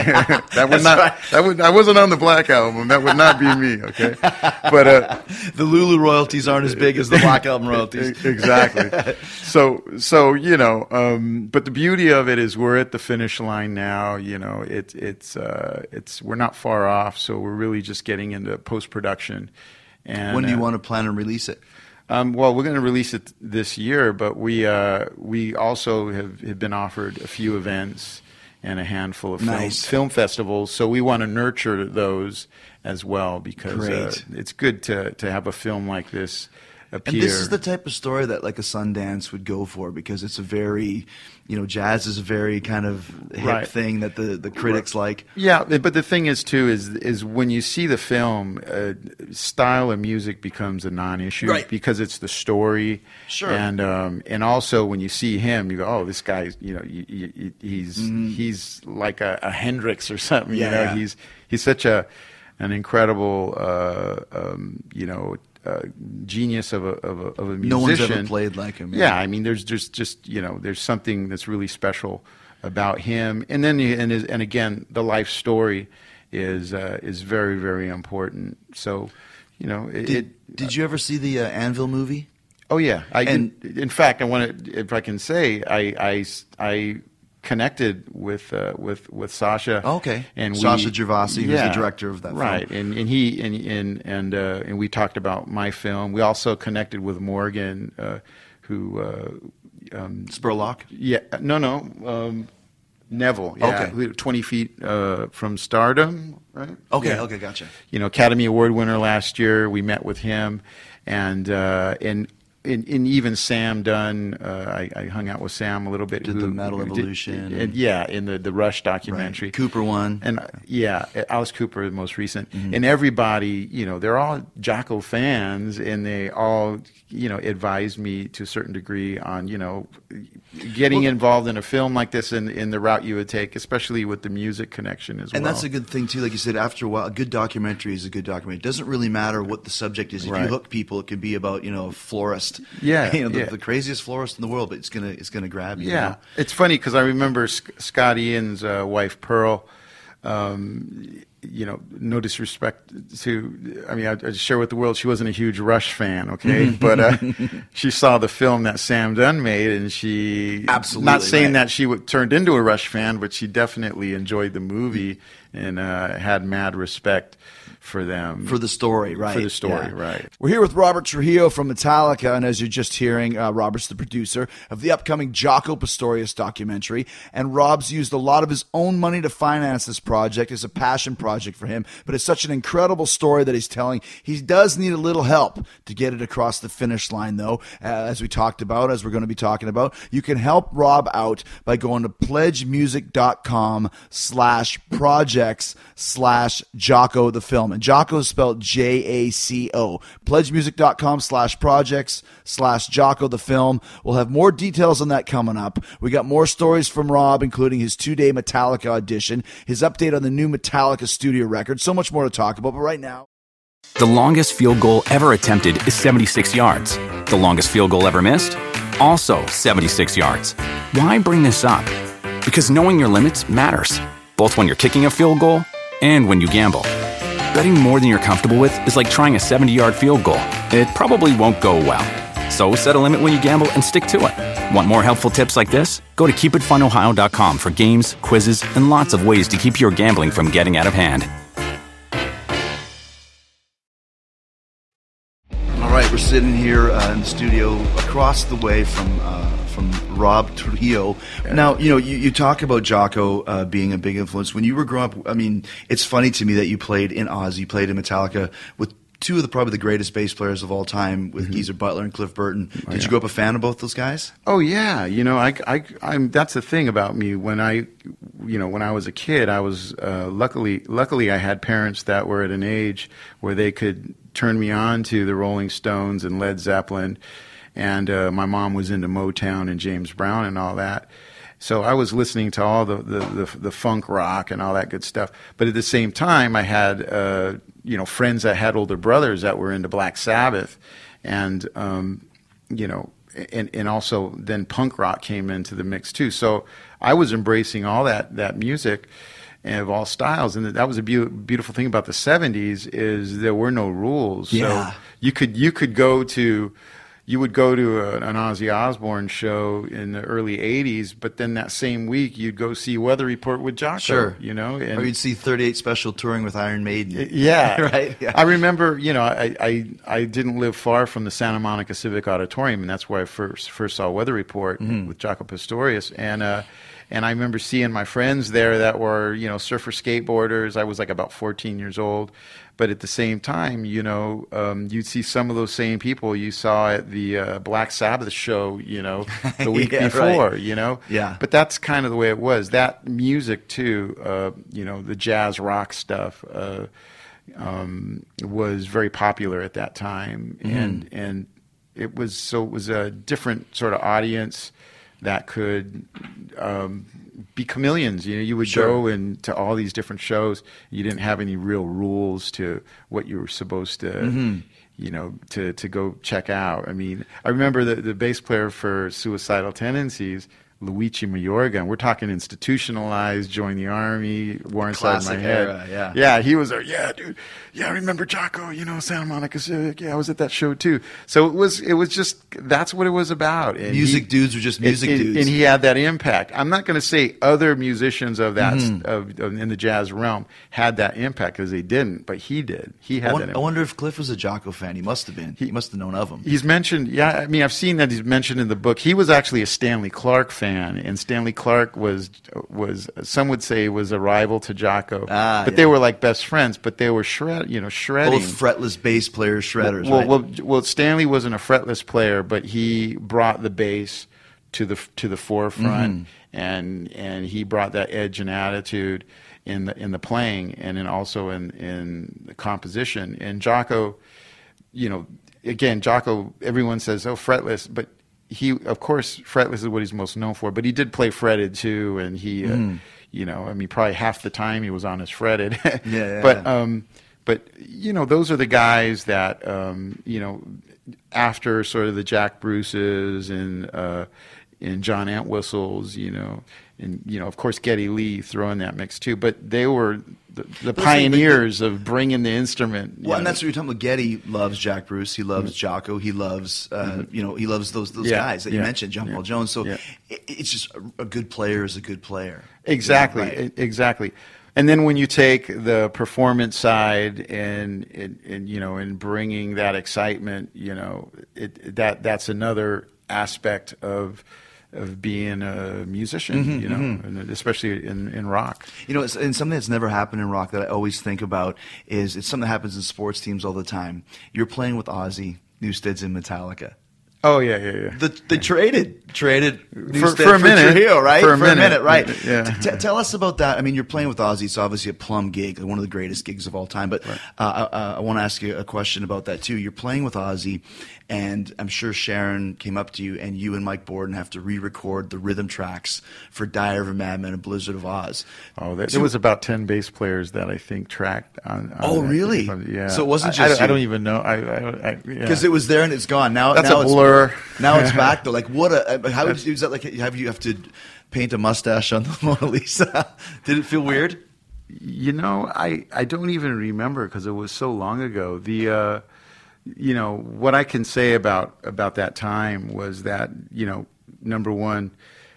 [SPEAKER 10] That wasn't on the Black Album. That would not be me, okay. But
[SPEAKER 11] the Lulu royalties aren't as big as the Black Album royalties.
[SPEAKER 10] Exactly. So you know. But the beauty of it is we're at the finish line now. You know, it's we're not far off, so we're really just getting into post-production. And
[SPEAKER 11] when do you want to plan and release it?
[SPEAKER 10] Well, we're going to release it this year, but we also have been offered a few events and a handful of film festivals. So we want to nurture those as well, because it's good to have a film like this appear.
[SPEAKER 11] And this is the type of story that like a Sundance would go for, because it's a very, jazz is a very kind of hip thing that the critics like.
[SPEAKER 10] Yeah, but the thing is too is when you see the film, style of music becomes a non-issue, because it's the story.
[SPEAKER 11] Sure.
[SPEAKER 10] And also when you see him, you go, oh, this guy, he's like a Hendrix or something.
[SPEAKER 11] Yeah,
[SPEAKER 10] he's such an incredible genius of a musician.
[SPEAKER 11] No one's ever played like him.
[SPEAKER 10] Yeah, I mean, there's just there's something that's really special about him. And then and again, the life story is very, very important. So,
[SPEAKER 11] did you ever see the Anvil movie?
[SPEAKER 10] Oh yeah, in fact, I want to, if I can say, I connected with Sasha.
[SPEAKER 11] Okay.
[SPEAKER 10] And
[SPEAKER 11] Sasha Gervasi, who's the director of that film.
[SPEAKER 10] Right. And we talked about my film. We also connected with Morgan, who
[SPEAKER 11] Spurlock?
[SPEAKER 10] Yeah. No. Neville. Yeah.
[SPEAKER 11] Okay.
[SPEAKER 10] 20 Feet from Stardom, right?
[SPEAKER 11] Okay.
[SPEAKER 10] Yeah.
[SPEAKER 11] Okay, gotcha.
[SPEAKER 10] Academy Award winner last year. We met with him, and even Sam Dunn, I hung out with Sam a little bit.
[SPEAKER 11] Did the Metal Evolution.
[SPEAKER 10] In the Rush documentary.
[SPEAKER 11] Right. Cooper won.
[SPEAKER 10] And Alice Cooper, the most recent. Mm-hmm. And everybody, they're all Jaco fans, and they all, advised me to a certain degree on, getting involved in a film like this in the route you would take, especially with the music connection as well.
[SPEAKER 11] And that's a good thing, too. Like you said, after a while, a good documentary is a good documentary. It doesn't really matter what the subject is. If you hook people, it could be about, a florist.
[SPEAKER 10] Yeah.
[SPEAKER 11] The craziest florist in the world, but it's gonna grab you.
[SPEAKER 10] Yeah. It's funny because I remember Scott Ian's wife, Pearl, no disrespect to, I share with the world, she wasn't a huge Rush fan, okay? But she saw the film that Sam Dunn made, and she,
[SPEAKER 11] absolutely,
[SPEAKER 10] not saying that she turned into a Rush fan, but she definitely enjoyed the movie and had mad respect for them.
[SPEAKER 11] For the story, right.
[SPEAKER 10] For the story, right.
[SPEAKER 5] We're here with Robert Trujillo from Metallica, and as you're just hearing, Robert's the producer of the upcoming Jaco Pastorius documentary, and Rob's used a lot of his own money to finance this project. It's a passion project for him, but it's such an incredible story that he's telling. He does need a little help to get it across the finish line, though, as we're going to be talking about. You can help Rob out by going to pledgemusic.com/projects/Jaco the film. And Jaco is spelled Jaco. Pledgemusic.com/projects/Jaco the film. We'll have more details on that coming up. We got more stories from Rob, including his 2-day Metallica audition, his update on the new Metallica studio record. So much more to talk about, but right now...
[SPEAKER 1] The longest field goal ever attempted is 76 yards. The longest field goal ever missed? Also 76 yards. Why bring this up? Because knowing your limits matters, both when you're kicking a field goal and when you gamble. Betting more than you're comfortable with is like trying a 70-yard field goal. It probably won't go well. So set a limit when you gamble and stick to it. Want more helpful tips like this? Go to keepitfunohio.com for games, quizzes, and lots of ways to keep your gambling from getting out of hand.
[SPEAKER 11] All right, we're sitting here in the studio across the way from Rob Trujillo. Now, you talk about Jaco being a big influence. When you were growing up, it's funny to me that you played in Oz, you played in Metallica with two of probably the greatest bass players of all time, with Geezer Butler and Cliff Burton. Did you grow up a fan of both those guys?
[SPEAKER 10] Oh yeah, I'm that's the thing about me. When I was a kid, I was luckily I had parents that were at an age where they could turn me on to the Rolling Stones and Led Zeppelin. And my mom was into Motown and James Brown and all that. So I was listening to all the funk rock and all that good stuff. But at the same time, I had friends that had older brothers that were into Black Sabbath, and and also then punk rock came into the mix too. So I was embracing all that music of all styles, and that was a beautiful thing about the 70s is there were no rules.
[SPEAKER 11] Yeah.
[SPEAKER 10] So you could go to you would go to an Ozzy Osbourne show in the early 80s, but then that same week you'd go see Weather Report with Jocko.
[SPEAKER 11] Sure.
[SPEAKER 10] You know? And,
[SPEAKER 11] or you'd see 38 Special touring with Iron Maiden.
[SPEAKER 10] Yeah.
[SPEAKER 11] Right? Yeah.
[SPEAKER 10] I remember, you know, I didn't live far from the Santa Monica Civic Auditorium, and that's where I first saw Weather Report with Jaco Pastorius. And I remember seeing my friends there that were, you know, surfer skateboarders. I was like about 14 years old. But at the same time, you know, you'd see some of those same people you saw at the Black Sabbath show, you know, the week before, you know.
[SPEAKER 11] Yeah.
[SPEAKER 10] But that's kind of the way it was. That music, too, you know, the jazz rock stuff was very popular at that time. And it was a different sort of audience that could be chameleons. You know, you would go into all these different shows. You didn't have any real rules to what you were supposed to, you know, to go check out. I mean, I remember the bass player for Suicidal Tendencies, Luigi Mayorga, and we're talking institutionalized, joined the army, war inside my head.
[SPEAKER 11] Era,
[SPEAKER 10] yeah, he was there. Yeah, dude. Yeah, I remember Jocko, you know, Santa Monica Civic. Yeah, I was at that show too. So it was just, that's what it was about. And
[SPEAKER 11] dudes were just music dudes.
[SPEAKER 10] And he had that impact. I'm not going to say other musicians of that, in the jazz realm had that impact, because they didn't, but he did. He had that impact.
[SPEAKER 11] I wonder if Cliff was a Jocko fan. He must have been. He must have known of him.
[SPEAKER 10] He's mentioned, I mean, I've seen that he's mentioned in the book. He was actually a Stanley Clarke fan, and Stanley Clarke was some would say was a rival to Jocko, but they were like best friends. But they were shredding.
[SPEAKER 11] Both fretless bass players, shredders.
[SPEAKER 10] Well, Stanley wasn't a fretless player, but he brought the bass to the forefront, and he brought that edge and attitude in the playing, and then also in the composition. And Jocko, you know, again, Jocko, everyone says, oh, fretless, but he, of course, fretless is what he's most known for, but he did play fretted too, and he, you know, I mean, probably half the time he was on his fretted. But you know, those are the guys that, you know, after sort of the Jack Bruces and John Entwistles, you know, and you know, of course, Geddy Lee throw in that mix too. But they were the pioneers of bringing the instrument.
[SPEAKER 11] Well, and that's what you're talking about. Geddy loves Jack Bruce. He loves Jocko. He loves, you know, he loves those guys that you mentioned, John Paul Jones. So it's just a good player is a good player.
[SPEAKER 10] Exactly,
[SPEAKER 11] you know, right?
[SPEAKER 10] Exactly. And then when you take the performance side and you know, and bringing that excitement, you know, that's another aspect of being a musician, you know, and especially in rock.
[SPEAKER 11] You know, and something that's never happened in rock that I always think about is it's something that happens in sports teams all the time. You're playing with Ozzy, Newsted's in Metallica.
[SPEAKER 10] Oh yeah.
[SPEAKER 11] They traded Newsted
[SPEAKER 10] for a minute,
[SPEAKER 11] Trujillo, right?
[SPEAKER 10] For a minute,
[SPEAKER 11] right?
[SPEAKER 10] Yeah.
[SPEAKER 11] Tell us about that. I mean, you're playing with Ozzy. It's obviously a plum gig, one of the greatest gigs of all time. But I want to ask you a question about that too. You're playing with Ozzy, and I'm sure Sharon came up to you, and you and Mike Borden have to re-record the rhythm tracks for Diary of a Madman and Blizzard of Oz.
[SPEAKER 10] Oh, there was about 10 bass players that I think tracked on
[SPEAKER 11] oh, really?
[SPEAKER 10] Yeah.
[SPEAKER 11] So it wasn't just
[SPEAKER 10] I don't even know.
[SPEAKER 11] Because it was there and it's gone. Now
[SPEAKER 10] that's
[SPEAKER 11] now
[SPEAKER 10] a blur.
[SPEAKER 11] Now it's back though. Like what? How is that? Like you have to paint a mustache on the Mona Lisa? Did it feel weird?
[SPEAKER 10] You know, I don't even remember because it was so long ago. The you know, what I can say about that time was that, you know, number one,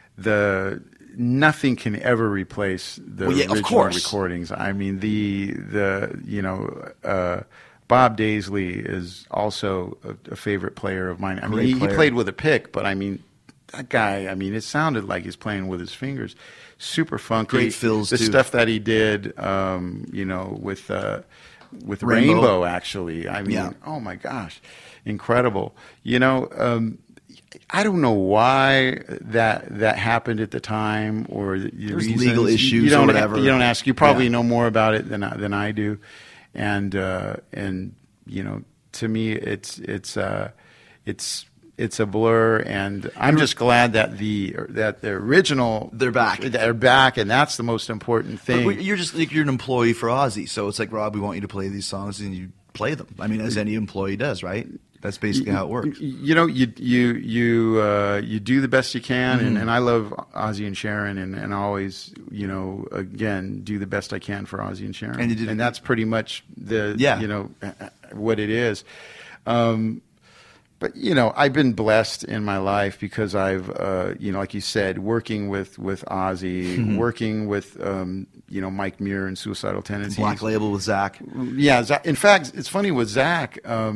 [SPEAKER 10] nothing can ever replace the original recordings. I mean, the you know, Bob Daisley is also a favorite player of mine. I mean, he played with a pick, but I mean, that guy, I mean, it sounded like he's playing with his fingers. Super funky.
[SPEAKER 11] Great fills
[SPEAKER 10] the
[SPEAKER 11] too.
[SPEAKER 10] Stuff that he did, you know, with Rainbow, actually. I mean, oh my gosh, incredible. You know, I don't know why that happened at the time, or
[SPEAKER 11] there's legal issues or whatever.
[SPEAKER 10] You don't ask. You probably know more about it than I do, and you know, to me, it's a blur, and I'm just glad that the original
[SPEAKER 11] they're back,
[SPEAKER 10] and that's the most important thing.
[SPEAKER 11] But you're an employee for Ozzy, so it's like, Rob, we want you to play these songs, and you play them. I mean, as any employee does, right? That's basically how it works.
[SPEAKER 10] You know, you do the best you can, and I love Ozzy and Sharon, and always, you know, again, do the best I can for Ozzy and Sharon, and that's pretty much you know, what it is. But, I've been blessed in my life because I've, like you said, working with Ozzy, working with, Mike Muir and Suicidal Tendencies.
[SPEAKER 11] Black Label with Zach.
[SPEAKER 10] Yeah. In fact, it's funny with Zach, I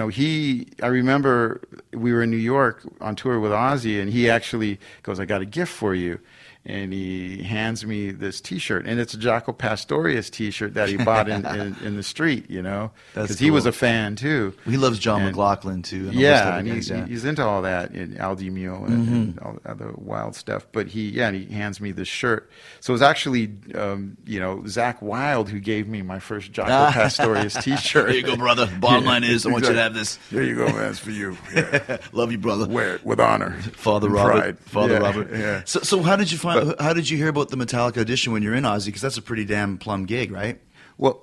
[SPEAKER 10] remember we were in New York on tour with Ozzy, and he actually goes, I got a gift for you. And he hands me this T-shirt, and it's a Jaco Pastorius T-shirt that he bought in the street, because he was a fan too.
[SPEAKER 11] He loves John McLaughlin too.
[SPEAKER 10] And he's into all that, and Al Di Meola and all the other wild stuff. But he hands me this shirt. So it was actually, Zach Wilde who gave me my first Jaco Pastorius T-shirt.
[SPEAKER 11] There you go, brother. Bottom line is, I want you to have this.
[SPEAKER 10] There you go, man. It's for you. Yeah.
[SPEAKER 11] Love you, brother.
[SPEAKER 10] Wear it with honor,
[SPEAKER 11] Father Robert.
[SPEAKER 10] Pride.
[SPEAKER 11] Robert. Yeah. So how did you find? How did you hear about the Metallica audition when you're in Ozzy? Because that's a pretty damn plum gig, right?
[SPEAKER 10] Well,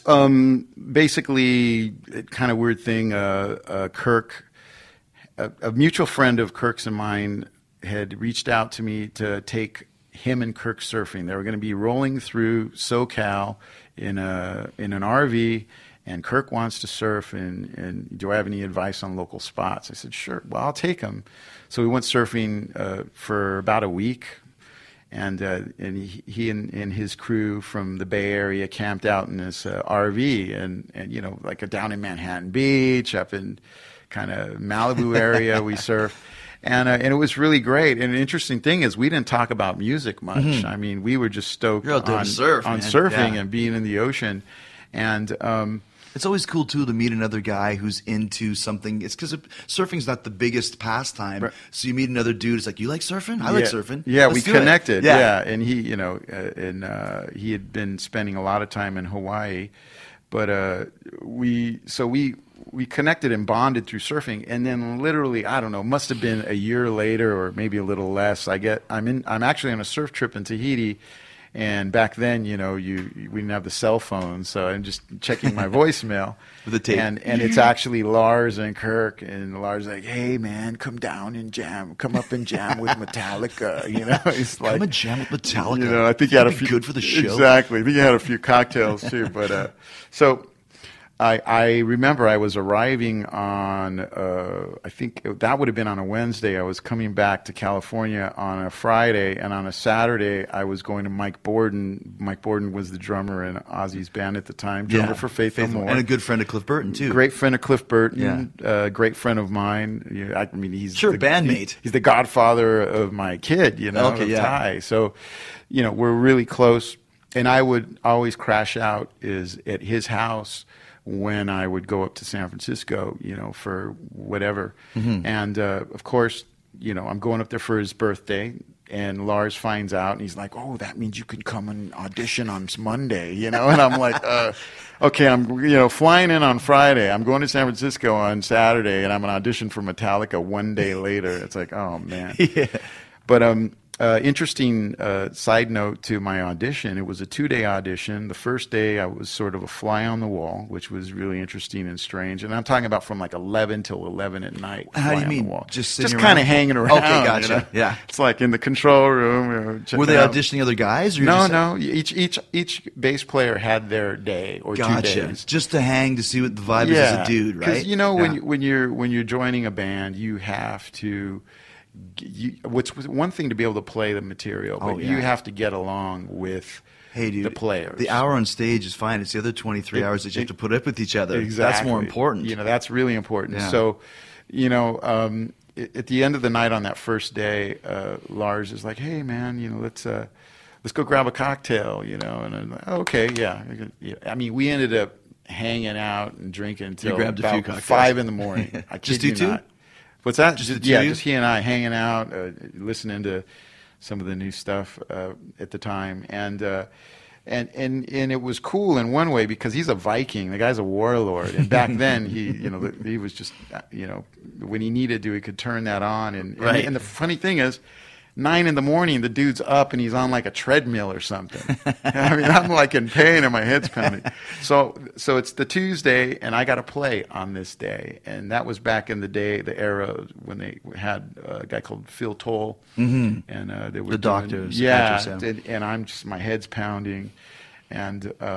[SPEAKER 10] basically, kind of weird thing. Kirk, a mutual friend of Kirk's and mine, had reached out to me to take him and Kirk surfing. They were going to be rolling through SoCal in an RV. And Kirk wants to surf, and do I have any advice on local spots? I said, sure. Well, I'll take him. So we went surfing for about a week. And he and his crew from the Bay Area camped out in this RV, and like down in Manhattan Beach, up in kind of Malibu area, we surfed, and it was really great. And an interesting thing is we didn't talk about music much. I mean, we were just stoked on surfing and being in the ocean, and.
[SPEAKER 11] It's always cool, too, to meet another guy who's into something. It's because surfing's not the biggest pastime. Right. So you meet another dude. It's like, you like surfing? I like surfing.
[SPEAKER 10] Yeah, we connected. Yeah. And he, he had been spending a lot of time in Hawaii. But we connected and bonded through surfing. And then literally, I don't know, must have been a year later or maybe a little less. I'm actually on a surf trip in Tahiti. And back then, we didn't have the cell phone, so I'm just checking my voicemail.
[SPEAKER 11] With the tape.
[SPEAKER 10] And it's actually Lars and Kirk, and Lars is like, hey, man, come down and jam. Come up and jam with Metallica, It's like,
[SPEAKER 11] come and jam with Metallica.
[SPEAKER 10] I think you had a few.
[SPEAKER 11] Good for the show.
[SPEAKER 10] Exactly. I think you had a few cocktails, too. But so I remember I was arriving on, I think that would have been on a Wednesday. I was coming back to California on a Friday, and on a Saturday I was going to Mike Borden. Mike Borden was the drummer in Ozzy's band at the time, drummer for Faith No More.
[SPEAKER 11] And a good friend of Cliff Burton, too.
[SPEAKER 10] Great friend of Cliff Burton, great friend of mine. I mean, he's
[SPEAKER 11] bandmate.
[SPEAKER 10] He's the godfather of my kid, Ty. So, we're really close, and I would always crash out at his house when I would go up to San Francisco, for whatever. And, of course, I'm going up there for his birthday, and Lars finds out, and he's like, oh, that means you can come and audition on Monday, and I'm like, okay, I'm, flying in on Friday. I'm going to San Francisco on Saturday, and I'm going to audition for Metallica one day later. It's like, oh, man.
[SPEAKER 11] Yeah.
[SPEAKER 10] But, interesting side note to my audition. It was a 2-day audition. The first day I was sort of a fly on the wall, which was really interesting and strange. And I'm talking about from like 11 till 11 at night.
[SPEAKER 11] How do you mean?
[SPEAKER 10] Just kind of hanging around.
[SPEAKER 11] Okay, gotcha. Yeah.
[SPEAKER 10] It's like in the control room.
[SPEAKER 11] Were they auditioning other guys? Or
[SPEAKER 10] No. Each bass player had their day or 2 days.
[SPEAKER 11] Just to hang to see what the vibe is as a dude, right?
[SPEAKER 10] Because when you're joining a band, you have to. What's one thing to be able to play the material, but you have to get along with the players.
[SPEAKER 11] The hour on stage is fine. It's the other 23 hours that you have to put up with each other.
[SPEAKER 10] Exactly.
[SPEAKER 11] That's more important.
[SPEAKER 10] That's really important.
[SPEAKER 11] Yeah.
[SPEAKER 10] So, at the end of the night on that first day, Lars is like, "Hey, man, let's go grab a cocktail," and I'm like, "Okay, yeah." I mean, we ended up hanging out and drinking until about 5 in the morning. I
[SPEAKER 11] Just
[SPEAKER 10] kid
[SPEAKER 11] you
[SPEAKER 10] you
[SPEAKER 11] two?
[SPEAKER 10] not. What's that?
[SPEAKER 11] Just
[SPEAKER 10] he and I hanging out, listening to some of the new stuff at the time, and it was cool in one way because he's a Viking. The guy's a warlord, and back then he was just when he needed to, he could turn that on. And the funny thing is, 9 in the morning, the dude's up and he's on like a treadmill or something. I mean, I'm like in pain and my head's pounding. So it's the Tuesday, and I got to play on this day. And that was back in the day, the era when they had a guy called Phil Toll, and they were
[SPEAKER 11] the doctors.
[SPEAKER 10] Yeah, and I'm just, my head's pounding, and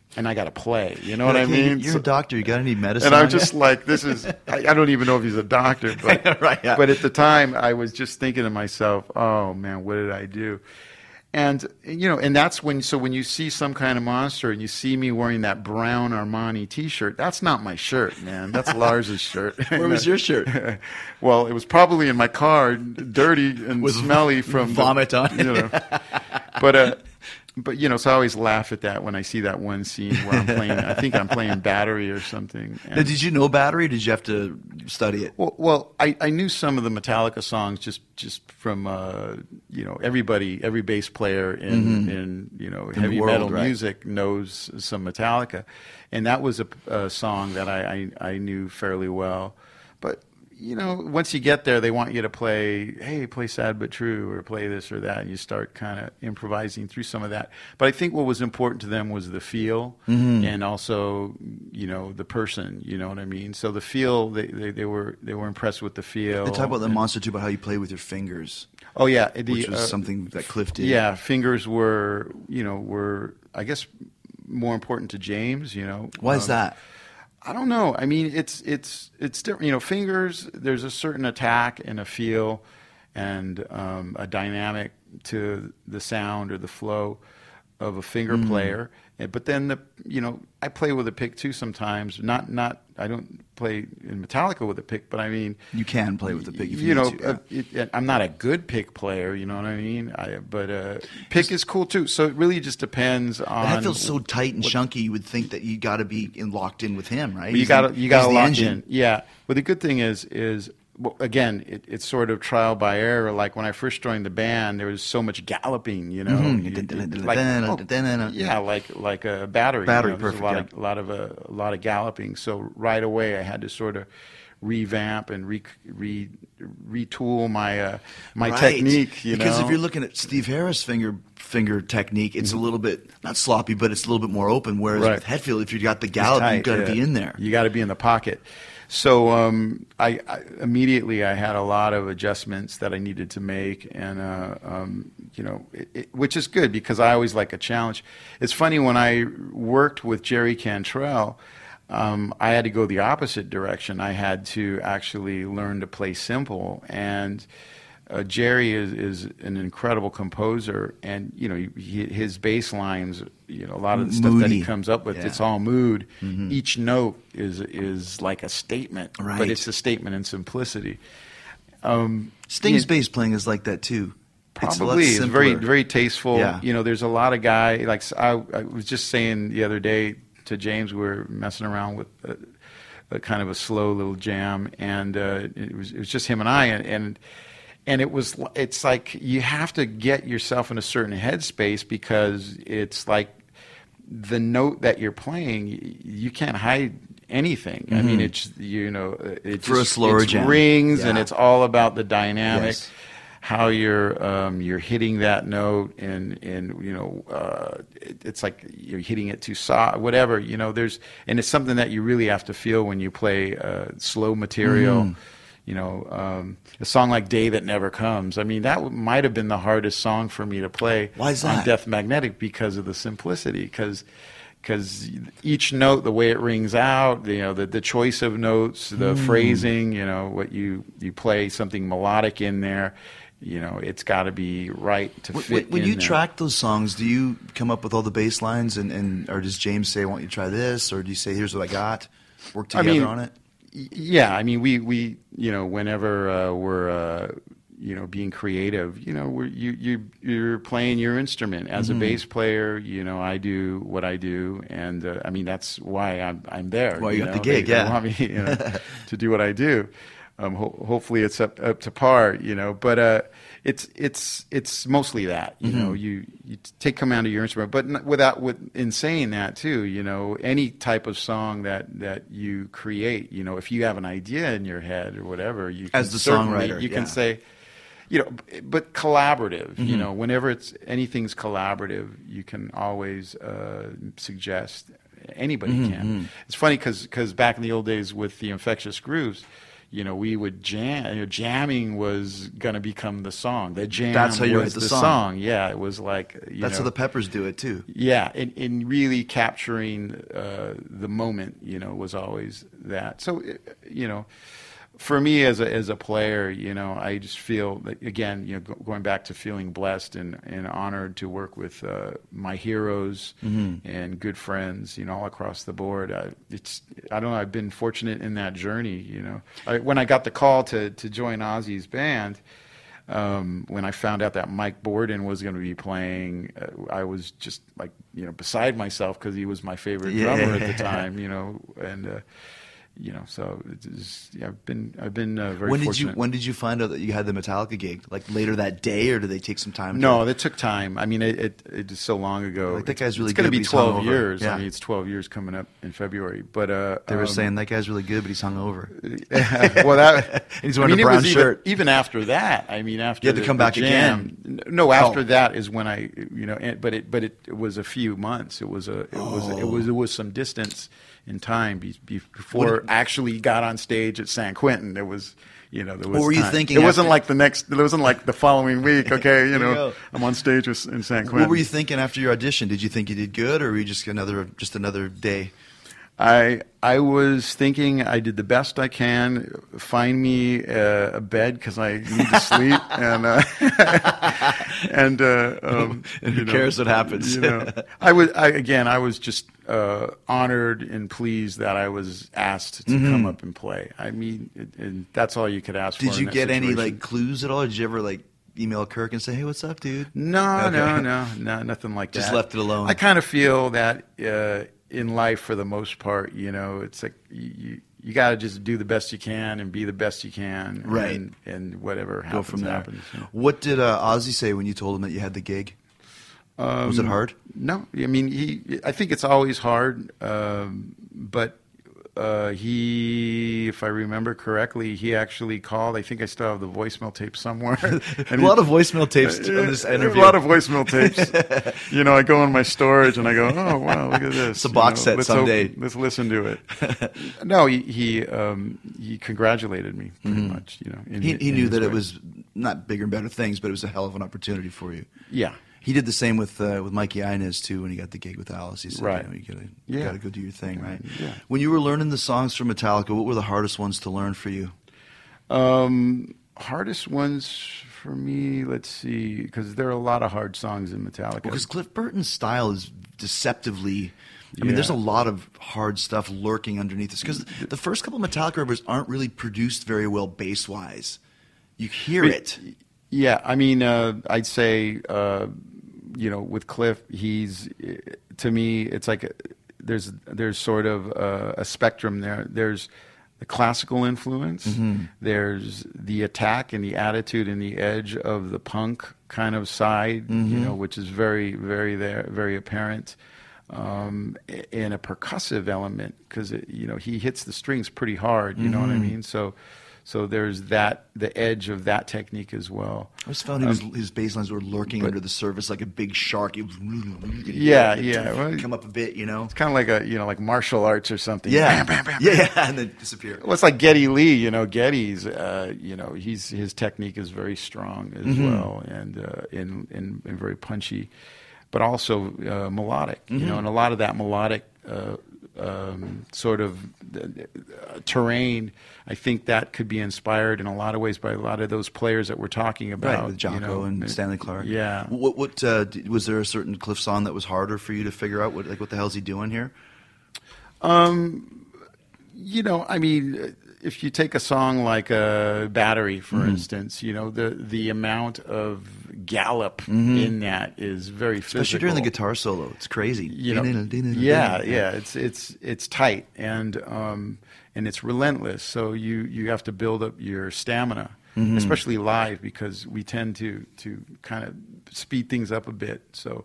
[SPEAKER 10] and I got to play. You know what I mean?
[SPEAKER 11] You're a doctor. You got to need medicine.
[SPEAKER 10] And I'm just like, this is. I don't even know if he's a doctor, but
[SPEAKER 11] right, yeah.
[SPEAKER 10] But at the time, I was just thinking to myself, oh man, what did I do? And and that's when. So when you see Some Kind of Monster, and you see me wearing that brown Armani T-shirt, that's not my shirt, man. That's Lars's shirt.
[SPEAKER 11] Where was your shirt?
[SPEAKER 10] Well, it was probably in my car, dirty and smelly from
[SPEAKER 11] vomit on it.
[SPEAKER 10] But so I always laugh at that when I see that one scene where I'm playing. I think I'm playing Battery or something.
[SPEAKER 11] Now, did you know Battery? Or did you have to study it?
[SPEAKER 10] Well, I knew some of the Metallica songs just from everybody, every bass player in heavy metal music knows some Metallica, and that was a song that I knew fairly well, but. Once you get there, they want you to play Sad But True, or play this or that, and you start kind of improvising through some of that. But I think what was important to them was the feel, and also, the person, you know what I mean? So the feel, they were impressed with the feel.
[SPEAKER 11] They talk about the Monster too, about how you play with your fingers.
[SPEAKER 10] Oh, yeah.
[SPEAKER 11] Which was something that Cliff did.
[SPEAKER 10] Yeah, fingers were, I guess, more important to James,
[SPEAKER 11] Why is that?
[SPEAKER 10] I don't know. I mean, it's different. Fingers, there's a certain attack and a feel and a dynamic to the sound or the flow of a finger player. But then I play with a pick too sometimes. Not I don't play in Metallica with a pick, but I mean
[SPEAKER 11] you can play with a pick if you need to.
[SPEAKER 10] I'm not a good pick player, you know what I mean? But pick is cool too. So it really just depends on.
[SPEAKER 11] That feels so tight and chunky. You would think that you got to be locked in with him, right?
[SPEAKER 10] You got to lock in. Yeah. But the good thing is. Well, again, it's sort of trial by error. Like when I first joined the band, there was so much galloping, like a Battery.
[SPEAKER 11] Perfect.
[SPEAKER 10] A lot of galloping. So right away, I had to sort of revamp and retool my technique.
[SPEAKER 11] Because if you're looking at Steve Harris' finger technique, it's a little bit not sloppy, but it's a little bit more open. Whereas with Hetfield, if you got the gallop, you got to be in there.
[SPEAKER 10] You got to be in the pocket. So I immediately I had a lot of adjustments that I needed to make, and which is good because I always like a challenge. It's funny, when I worked with Jerry Cantrell, I had to go the opposite direction. I had to actually learn to play simple, and Jerry is an incredible composer, and his bass lines, a lot of the stuff that he comes up with, it's all mood. Each note is like a statement, but it's a statement in simplicity.
[SPEAKER 11] Sting's bass playing is like that too.
[SPEAKER 10] Probably it's very, very tasteful.
[SPEAKER 11] Yeah.
[SPEAKER 10] There's a lot of guys, like I was just saying the other day to James, we were messing around with a kind of a slow little jam, and it was just him and I, and it's like you have to get yourself in a certain headspace, because it's like the note that you're playing, you can't hide anything. I mean, it's it
[SPEAKER 11] for a slower jam,
[SPEAKER 10] rings, and it's all about the dynamic, how you're hitting that note, and it's like you're hitting it too soft, whatever. And it's something that you really have to feel when you play slow material. A song like Day That Never Comes, I mean, that might have been the hardest song for me to play.
[SPEAKER 11] Why is that?
[SPEAKER 10] On Death Magnetic, because of the simplicity, because each note, the way it rings out, the choice of notes, the phrasing, what you play something melodic in there, it's got to be right to fit
[SPEAKER 11] when
[SPEAKER 10] in
[SPEAKER 11] you
[SPEAKER 10] there.
[SPEAKER 11] track those songs, do you come up with all the bass lines, or does James say, "Why don't you try this?" Or do you say, "Here's what I got"? Work together on it.
[SPEAKER 10] Yeah, I mean, we whenever we're being creative, you're playing your instrument as a bass player. I do what I do, and I mean, that's why I'm there.
[SPEAKER 11] Why you got the gig?
[SPEAKER 10] They want me to do what I do. Hopefully it's up to par, but it's mostly that, you take command of your instrument, but in saying that too, any type of song that you create, if you have an idea in your head or whatever, you
[SPEAKER 11] as the songwriter,
[SPEAKER 10] you can say, but collaborative, whenever anything's collaborative, you can always suggest. Anybody can. It's funny because back in the old days with the Infectious Grooves, we would jam. Jamming was going to become the song. The jam
[SPEAKER 11] That's how you
[SPEAKER 10] was
[SPEAKER 11] write the
[SPEAKER 10] song. Yeah, it was like
[SPEAKER 11] that's how the Peppers do it too.
[SPEAKER 10] Yeah, in really capturing the moment, was always that. So, for me as a player, I just feel that, again, going back to feeling blessed and honored to work with my heroes and good friends, all across the board. I don't know. I've been fortunate in that journey. When I got the call to join Ozzy's band, when I found out that Mike Borden was going to be playing, I was just like, beside myself because he was my favorite drummer at the time. And. So I've been very fortunate.
[SPEAKER 11] When did you find out that you had the Metallica gig? Like later that day, or did they take some time?
[SPEAKER 10] No, it took time. I mean, it is so long ago.
[SPEAKER 11] Like, that guy's really
[SPEAKER 10] it's going to be 12 years.
[SPEAKER 11] Yeah.
[SPEAKER 10] I mean, it's 12 years coming up in February. But
[SPEAKER 11] they were saying that guy's really good, but he's hungover.
[SPEAKER 10] Well,
[SPEAKER 11] he's wearing a brown shirt.
[SPEAKER 10] Even after that, I mean, after
[SPEAKER 11] you had to come back again.
[SPEAKER 10] No, after that is when I, but it was a few months. It was some distance in time before actually got on stage at San Quentin. There was, there was.
[SPEAKER 11] What were you
[SPEAKER 10] time.
[SPEAKER 11] thinking?
[SPEAKER 10] It wasn't like the following week. Okay, I'm on stage in San Quentin.
[SPEAKER 11] What were you thinking after your audition? Did you think you did good, or were you just another day?
[SPEAKER 10] I was thinking I did the best I can. Find me a bed because I need to sleep, and
[SPEAKER 11] who cares what happens?
[SPEAKER 10] I was just honored and pleased that I was asked to come up and play. I mean, and that's all you could ask for.
[SPEAKER 11] Did you get
[SPEAKER 10] situation.
[SPEAKER 11] any clues at all? Did you ever email Kirk and say, "Hey, what's up, dude"?
[SPEAKER 10] No, nothing like that.
[SPEAKER 11] Just left it alone.
[SPEAKER 10] I kind of feel that. In life, for the most part, it's like you got to just do the best you can and be the best you can,
[SPEAKER 11] right?
[SPEAKER 10] And whatever happens,
[SPEAKER 11] go from there.
[SPEAKER 10] Happens.
[SPEAKER 11] What did Ozzy say when you told him that you had the gig? Was it hard?
[SPEAKER 10] No, I mean I think it's always hard, but he, if I remember correctly, he actually called. I think I still have the voicemail tape somewhere.
[SPEAKER 11] A lot of voicemail tapes on this interview.
[SPEAKER 10] A lot of voicemail tapes. I go in my storage and I go, oh wow, look at this.
[SPEAKER 11] It's a box set someday.
[SPEAKER 10] Let's listen to it. No, he congratulated me pretty much.
[SPEAKER 11] He knew that it was not bigger and better things, but it was a hell of an opportunity for you.
[SPEAKER 10] Yeah.
[SPEAKER 11] He did the same with Mikey Inez too when he got the gig with Alice. He said,
[SPEAKER 10] right.
[SPEAKER 11] you gotta go do your thing, right?
[SPEAKER 10] Yeah.
[SPEAKER 11] When you were learning the songs for Metallica, what were the hardest ones to learn for you?
[SPEAKER 10] Hardest ones for me, let's see, because there are a lot of hard songs in Metallica.
[SPEAKER 11] Because Cliff Burton's style is deceptively. I mean, there's a lot of hard stuff lurking underneath this. Because the first couple of Metallica covers aren't really produced very well bass-wise. You hear it.
[SPEAKER 10] Yeah, I mean, I'd say, with Cliff, to me, it's like there's sort of a spectrum there. There's the classical influence. Mm-hmm. There's the attack and the attitude and the edge of the punk kind of side, which is very, very there, very apparent. And a percussive element because he hits the strings pretty hard. You know what I mean? So there's the edge of that technique as well.
[SPEAKER 11] I always found his bass lines were lurking under the surface like a big shark. It was
[SPEAKER 10] come
[SPEAKER 11] up a bit,
[SPEAKER 10] It's kind of like like martial arts or something.
[SPEAKER 11] Yeah,
[SPEAKER 10] bam, bam, bam,
[SPEAKER 11] yeah, and then disappear.
[SPEAKER 10] Well, it's like Geddy Lee. Geddy's, his technique is very strong as well, and very punchy, but also melodic. And a lot of that melodic. Sort of terrain, I think that could be inspired in a lot of ways by a lot of those players that we're talking about,
[SPEAKER 11] right, with Jocko and Stanley Clarke.
[SPEAKER 10] Yeah.
[SPEAKER 11] What was there a certain Cliff song that was harder for you to figure out? What the hell is he doing here?
[SPEAKER 10] I mean, if you take a song like Battery, for instance, the amount of gallop in that is very physical.
[SPEAKER 11] Especially during the guitar solo, it's crazy.
[SPEAKER 10] It's tight and it's relentless. So you have to build up your stamina, especially live, because we tend to kind of speed things up a bit. So.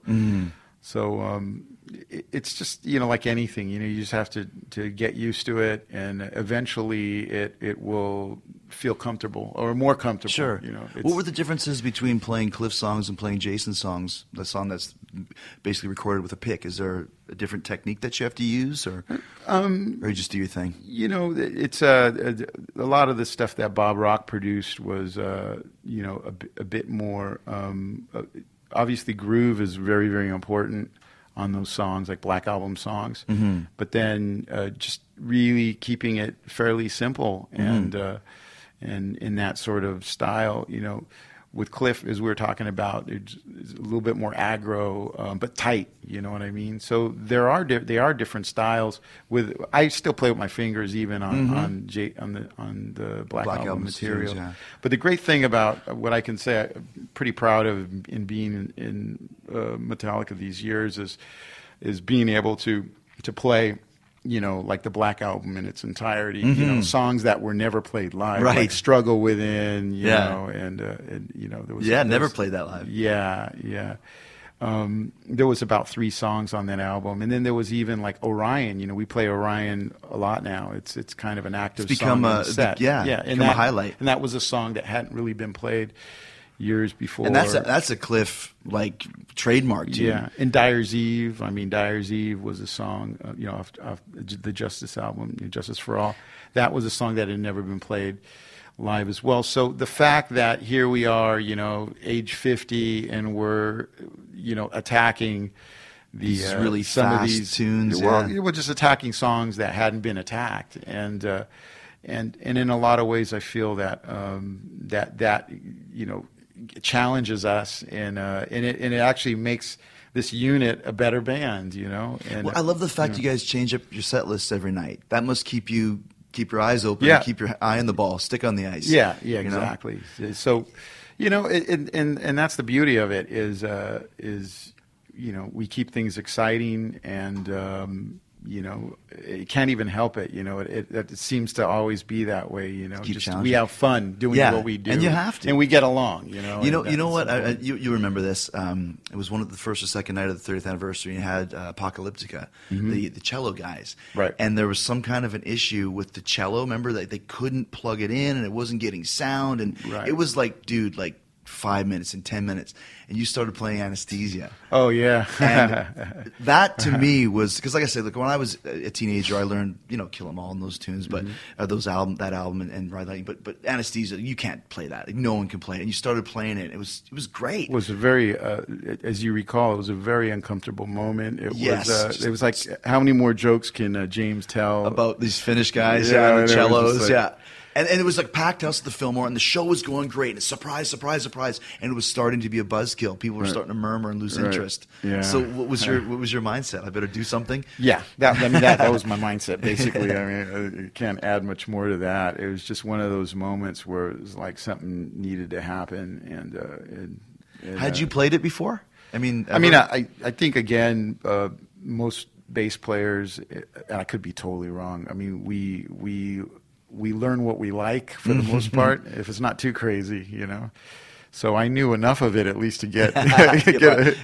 [SPEAKER 10] It's just like anything, you just have to get used to it, and eventually it will feel comfortable or more comfortable.
[SPEAKER 11] Sure.
[SPEAKER 10] You know,
[SPEAKER 11] what were the differences between playing Cliff songs and playing Jason songs? The song that's basically recorded with a pick. Is there a different technique that you have to use, or you just do your thing?
[SPEAKER 10] You know, it's a lot of the stuff that Bob Rock produced was you know, a bit more. Obviously, groove is very, very important on those songs, like Black Album songs. Mm-hmm. But then just really keeping it fairly simple and in that sort of style, you know. With Cliff, as we were talking about, it's a little bit more aggro, but tight. You know what I mean? So they are different styles. I still play with my fingers, even on the Black Album material. Yeah. But the great thing about what I can say, I'm pretty proud of in being in Metallica these years, is being able to play, you know, like the Black Album in its entirety, you know, songs that were never played live,
[SPEAKER 11] right?
[SPEAKER 10] Like Struggle Within, you know, and you know, there was
[SPEAKER 11] never played that live.
[SPEAKER 10] Yeah. There was about 3 songs on that album, and then there was even like Orion. You know, we play Orion a lot now. It's kind of an active song on the set.
[SPEAKER 11] And a highlight.
[SPEAKER 10] And that was a song that hadn't really been played years before.
[SPEAKER 11] And that's a Cliff like trademark too.
[SPEAKER 10] Yeah, and Dyer's Eve. I mean, Dyer's Eve was a song, you know, off the Justice album, Justice for All. That was a song that had never been played live as well. So the fact that here we are, you know, age 50, and we're, you know, attacking
[SPEAKER 11] these really
[SPEAKER 10] some
[SPEAKER 11] fast
[SPEAKER 10] of these
[SPEAKER 11] tunes.
[SPEAKER 10] Well, we're just attacking songs that hadn't been attacked, and in a lot of ways, I feel that that you know, challenges us, and it actually makes this unit a better band, you know. And
[SPEAKER 11] I love the fact you guys change up your set lists every night. That must keep your eyes open, keep your eye on the ball, stick on the ice.
[SPEAKER 10] Yeah, exactly. So, you know, and that's the beauty of it is you know, we keep things exciting, and you know, you can't even help it. You know, it seems to always be that way. You know, just we have fun doing what we do,
[SPEAKER 11] and you have to,
[SPEAKER 10] and we get along. You know,
[SPEAKER 11] you know what? You remember this? It was one of the first or second night of the 30th anniversary. You had Apocalyptica, the cello guys,
[SPEAKER 10] right?
[SPEAKER 11] And there was some kind of an issue with the cello. Remember that they couldn't plug it in, and it wasn't getting sound, and it was like, dude, like 5 minutes and 10 minutes, and you started playing Anesthesia.
[SPEAKER 10] Oh yeah.
[SPEAKER 11] And that to me was, because like I said, look, when I was a teenager, I learned, you know, Kill 'Em All and those tunes, but that album and Ride Lightning, but Anesthesia, you can't play that. Like, no one can play it. And you started playing it. It was great.
[SPEAKER 10] It was a very, as you recall, it was a very uncomfortable moment. It was like, how many more jokes can James tell
[SPEAKER 11] about these Finnish guys? And the cellos, And it was like packed house at the Fillmore, and the show was going great. And surprise, surprise, surprise, and it was starting to be a buzzkill. People were starting to murmur and lose interest.
[SPEAKER 10] Yeah.
[SPEAKER 11] So what was your mindset? I better do something.
[SPEAKER 10] Yeah, that was my mindset basically. I mean, I can't add much more to that. It was just one of those moments where it was like something needed to happen. And
[SPEAKER 11] had you played it before? I mean,
[SPEAKER 10] I think again, most bass players, and I could be totally wrong. I mean, we learn what we like for the most part, if it's not too crazy, you know. So I knew enough of it at least to get a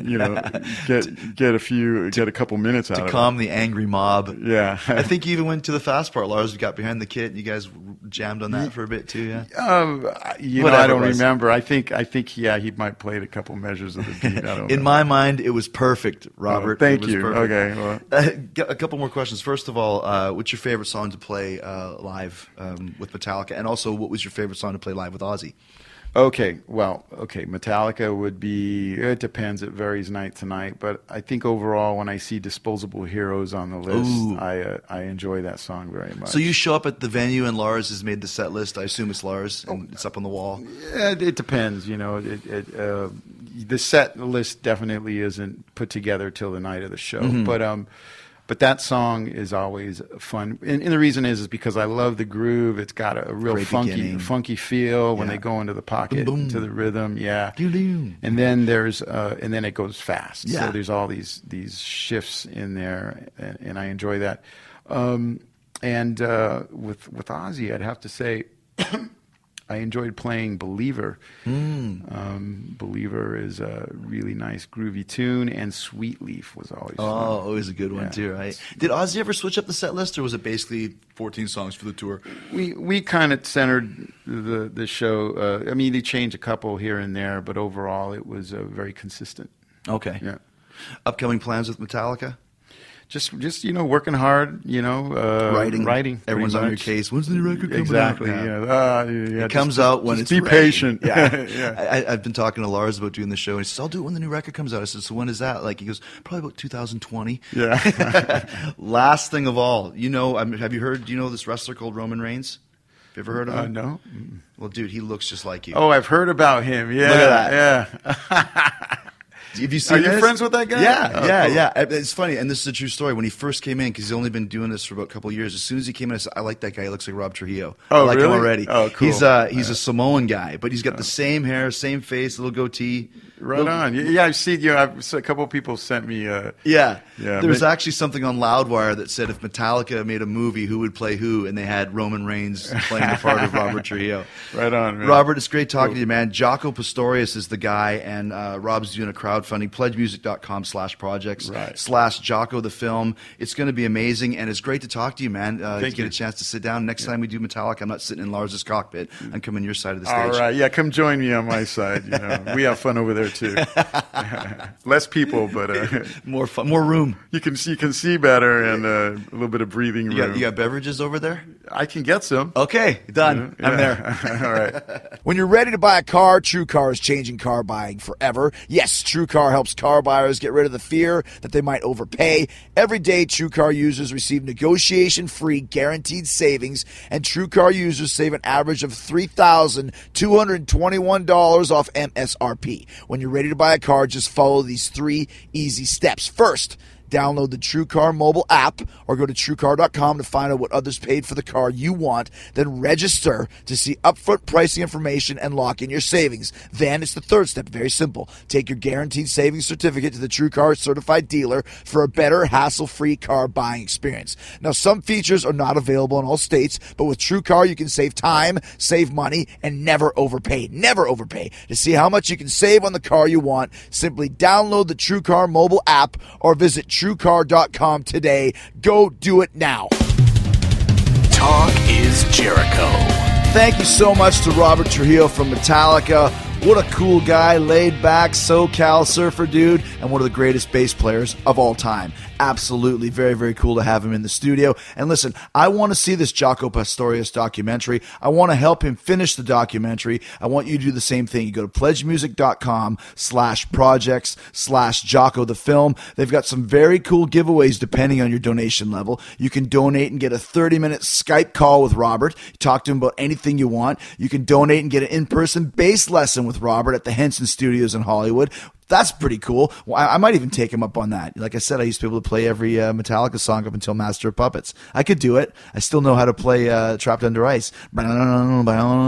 [SPEAKER 10] couple minutes out of it.
[SPEAKER 11] To calm the angry mob.
[SPEAKER 10] Yeah.
[SPEAKER 11] I think you even went to the fast part. Lars got behind the kit, and you guys jammed on that for a bit too, yeah?
[SPEAKER 10] I don't remember. I think he might played a couple measures of the beat. I don't know.
[SPEAKER 11] In my mind, it was perfect, Robert.
[SPEAKER 10] Thank you.
[SPEAKER 11] Perfect.
[SPEAKER 10] Okay. Well.
[SPEAKER 11] A couple more questions. First of all, what's your favorite song to play live with Metallica? And also, what was your favorite song to play live with Ozzy?
[SPEAKER 10] Okay, Metallica would be, it depends, it varies night to night, but I think overall when I see Disposable Heroes on the list, I enjoy that song very much.
[SPEAKER 11] So you show up at the venue and Lars has made the set list, I assume it's Lars, and it's up on the wall?
[SPEAKER 10] Yeah, it depends, you know, the set list definitely isn't put together till the night of the show, but that song is always fun, and the reason is because I love the groove. It's got a real funky feel when they go into the pocket, to the rhythm, and then there's and then it goes fast. So there's all these shifts in there, and I enjoy that. And with Ozzy, I'd have to say, I enjoyed playing Believer. Believer is a really nice groovy tune, and Sweet Leaf was always fun.
[SPEAKER 11] Always a good one too, right? Did Ozzy ever switch up the set list, or was it basically 14 songs for the tour?
[SPEAKER 10] We kind of centered the show. I mean, they changed a couple here and there, but overall it was very consistent.
[SPEAKER 11] Okay.
[SPEAKER 10] Yeah.
[SPEAKER 11] Upcoming plans with Metallica?
[SPEAKER 10] Just working hard, writing.
[SPEAKER 11] Everyone's on your case. When's the new record coming
[SPEAKER 10] exactly,
[SPEAKER 11] out?
[SPEAKER 10] Yeah.
[SPEAKER 11] It comes out when it's
[SPEAKER 10] be
[SPEAKER 11] ready.
[SPEAKER 10] patient.
[SPEAKER 11] Yeah. I've been talking to Lars about doing the show, and he says, I'll do it when the new record comes out. I said, so when is that? Like, he goes, probably about 2020.
[SPEAKER 10] Yeah.
[SPEAKER 11] Last thing of all, have you heard, this wrestler called Roman Reigns? Have you ever heard of him?
[SPEAKER 10] No.
[SPEAKER 11] Well, dude, he looks just like you.
[SPEAKER 10] Oh, I've heard about him. Yeah.
[SPEAKER 11] Look at that.
[SPEAKER 10] Yeah.
[SPEAKER 11] Have you seen
[SPEAKER 10] Are you friends with that guy?
[SPEAKER 11] Yeah. It's funny, and this is a true story. When he first came in, because he's only been doing this for about a couple of years, as soon as he came in, I said, I like that guy. He looks like Rob Trujillo.
[SPEAKER 10] Oh,
[SPEAKER 11] I like
[SPEAKER 10] really?
[SPEAKER 11] him already.
[SPEAKER 10] Oh, cool.
[SPEAKER 11] He's a Samoan guy, but he's got the same hair, same face, little goatee.
[SPEAKER 10] Right on. Yeah, I've seen you. A couple of people sent me.
[SPEAKER 11] There was actually something on Loudwire that said if Metallica made a movie, who would play who, and they had Roman Reigns playing the part of Robert Trujillo.
[SPEAKER 10] Right on, man.
[SPEAKER 11] Robert, it's great talking to you, man. Jaco Pastorius is the guy, and Rob's doing a crowdfunding, pledgemusic.com/projects /Jaco the film. It's going to be amazing, and it's great to talk to you, man.
[SPEAKER 10] Thank
[SPEAKER 11] you.
[SPEAKER 10] Get
[SPEAKER 11] a chance to sit down. Next time we do Metallica, I'm not sitting in Lars's cockpit. I'm coming your side of the stage.
[SPEAKER 10] All right. Yeah, come join me on my side. We have fun over there, too. Less people, but
[SPEAKER 11] more fun, more room.
[SPEAKER 10] You can see better, and a little bit of breathing room.
[SPEAKER 11] You got beverages over there?
[SPEAKER 10] I can get some.
[SPEAKER 11] Okay, done. I'm there.
[SPEAKER 10] All right.
[SPEAKER 5] When you're ready to buy a car, TrueCar is changing car buying forever. Yes, TrueCar helps car buyers get rid of the fear that they might overpay. Every day, TrueCar users receive negotiation-free guaranteed savings, and TrueCar users save an average of $3,221 off MSRP. When you're ready to buy a car, just follow these 3 easy steps. First, download the TrueCar mobile app or go to TrueCar.com to find out what others paid for the car you want. Then register to see upfront pricing information and lock in your savings. Then it's the third step. Very simple. Take your guaranteed savings certificate to the TrueCar certified dealer for a better, hassle-free car buying experience. Now, some features are not available in all states, but with TrueCar, you can save time, save money, and never overpay. Never overpay. To see how much you can save on the car you want, simply download the TrueCar mobile app or visit TrueCar.com today. Go do it now.
[SPEAKER 4] Talk is Jericho.
[SPEAKER 5] Thank you so much to Robert Trujillo from Metallica. What a cool guy, laid back, SoCal surfer dude, and one of the greatest bass players of all time. Absolutely. Very, very cool to have him in the studio. And listen, I want to see this Jaco Pastorius documentary. I want to help him finish the documentary. I want you to do the same thing. You go to pledgemusic.com/projects /Jaco the film. They've got some very cool giveaways depending on your donation level. You can donate and get a 30-minute Skype call with Robert. You talk to him about anything you want. You can donate and get an in-person bass lesson with Robert at the Henson Studios in Hollywood. That's pretty cool. Well, I might even take him up on that. Like I said, I used to be able to play every Metallica song up until Master of Puppets. I could do it. I still know how to play Trapped Under Ice. Listen,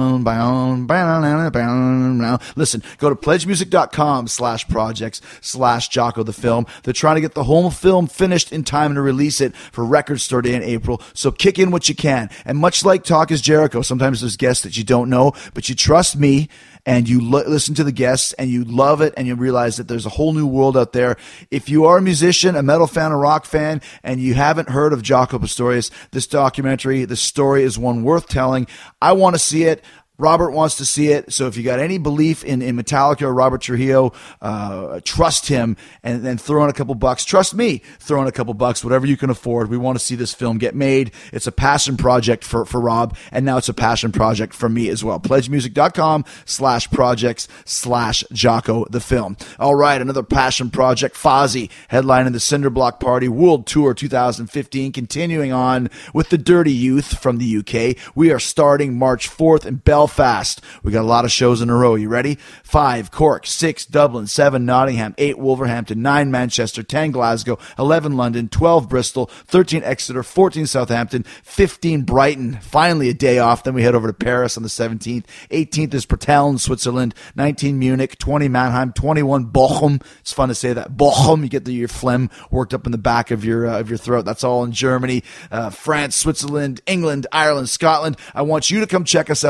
[SPEAKER 5] go to pledgemusic.com/projects /Jaco the film. They're trying to get the whole film finished in time to release it for Record Store Day in April. So kick in what you can. And much like Talk is Jericho, sometimes there's guests that you don't know, but you trust me. And you listen to the guests, and you love it, and you realize that there's a whole new world out there. If you are a musician, a metal fan, a rock fan, and you haven't heard of Jaco Pastorius, this documentary, this story is one worth telling. I want to see it. Robert wants to see it. So if you got any belief in Metallica or Robert Trujillo, trust him and then throw in a couple bucks. Trust me, throw in a couple bucks, whatever you can afford. We want to see this film get made. It's a passion project for Rob, and now it's a passion project for me as well. pledgemusic.com/projects /Jaco the film. All right, another passion project. Fozzy headlining the Cinderblock Party World Tour 2015, continuing on with the Dirty Youth from the UK. We are starting March 4th in Belfast. We got a lot of shows in a row. You ready? 5 Cork, 6 Dublin, 7 Nottingham, 8 Wolverhampton, 9 Manchester, 10 Glasgow, 11 London, 12 Bristol, 13 Exeter, 14 Southampton, 15 Brighton. Finally a day off. Then we head over to Paris on the 17th. 18th is Perteln, Switzerland. 19 Munich, 20 Mannheim, 21 Bochum. It's fun to say that. Bochum. You get your phlegm worked up in the back of your throat. That's all in Germany, France, Switzerland, England, Ireland, Scotland. I want you to come check us out. This is our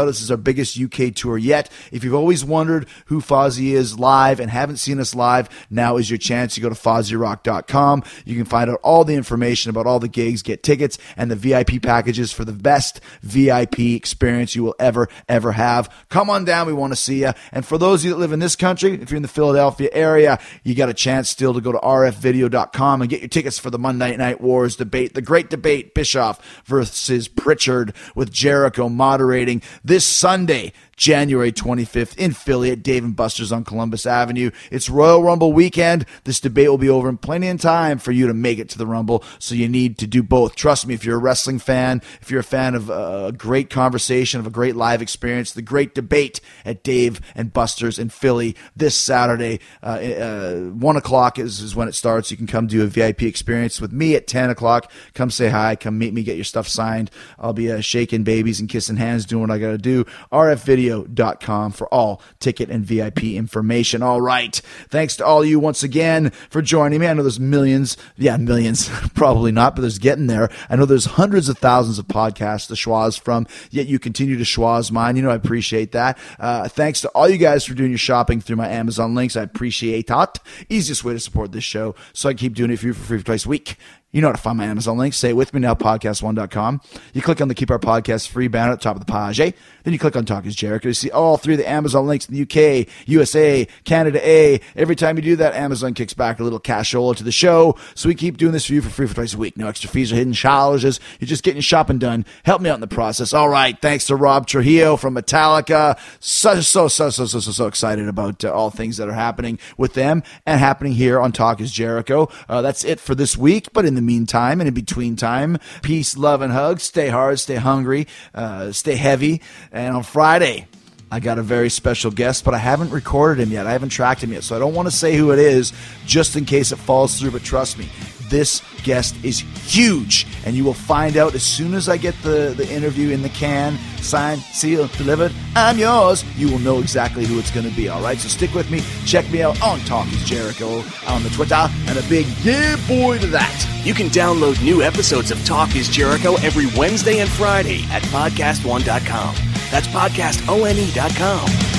[SPEAKER 11] biggest UK tour yet. If you've always wondered who Fozzy is live and haven't seen us live, now is your chance. You go to FozzyRock.com. You can find out all the information about all the gigs, get tickets, and the VIP packages for the best VIP experience you will ever have. Come on down. We want to see you. And for those of you that live in this country, if you're in the Philadelphia area, you got a chance still to go to rfvideo.com and get your tickets for the Monday Night Wars debate, the great debate, Bischoff versus Pritchard, with Jericho moderating this Sunday, January 25th in Philly at Dave & Buster's on Columbus Avenue. It's Royal Rumble weekend. This debate will be over in plenty of time for you to make it to the Rumble, so you need to do both. Trust me, if you're a wrestling fan, if you're a fan of a great conversation, of a great live experience, the great debate at Dave & Buster's in Philly this Saturday, 1 o'clock is when it starts. You can come do a VIP experience with me at 10 o'clock. Come say hi. Come meet me. Get your stuff signed. I'll be shaking babies and kissing hands, doing what I got to do. RFVideo.com for all ticket and VIP information. All right. Thanks to all of you once again for joining me. I know there's millions. Yeah, millions. Probably not, but there's getting there. I know there's hundreds of thousands of podcasts to schwaz from, yet you continue to schwaz mine. You know, I appreciate that. Thanks to all you guys for doing your shopping through my Amazon links. I appreciate that. Easiest way to support this show, so I can keep doing it for you for free for twice a week. You know how to find my Amazon link. Say it with me now, podcast1.com. You click on the Keep Our Podcast Free banner at the top of the page. Then you click on Talk is Jericho. You see all three of the Amazon links in the UK, USA, Canada A. Every time you do that, Amazon kicks back a little cashola to the show. So we keep doing this for you for free for twice a week. No extra fees or hidden charges. You're just getting your shopping done. Help me out in the process. All right. Thanks to Rob Trujillo from Metallica. So excited about all things that are happening with them and happening here on Talk is Jericho. That's it for this week. But in the meantime and in between time, peace, love, and hugs. Stay hard, stay hungry, stay heavy. And on Friday, I got a very special guest, but I haven't recorded him yet. I haven't tracked him yet, so I don't want to say who it is just in case it falls through. But trust me, this guest is huge, and you will find out as soon as I get the interview in the can, signed, sealed, delivered. I'm yours. You will know exactly who it's going to be, all right? So stick with me. Check me out on Talk is Jericho on the Twitter, and a big yeah boy to that.
[SPEAKER 4] You can download new episodes of Talk is Jericho every Wednesday and Friday at podcastone.com. That's podcastone.com.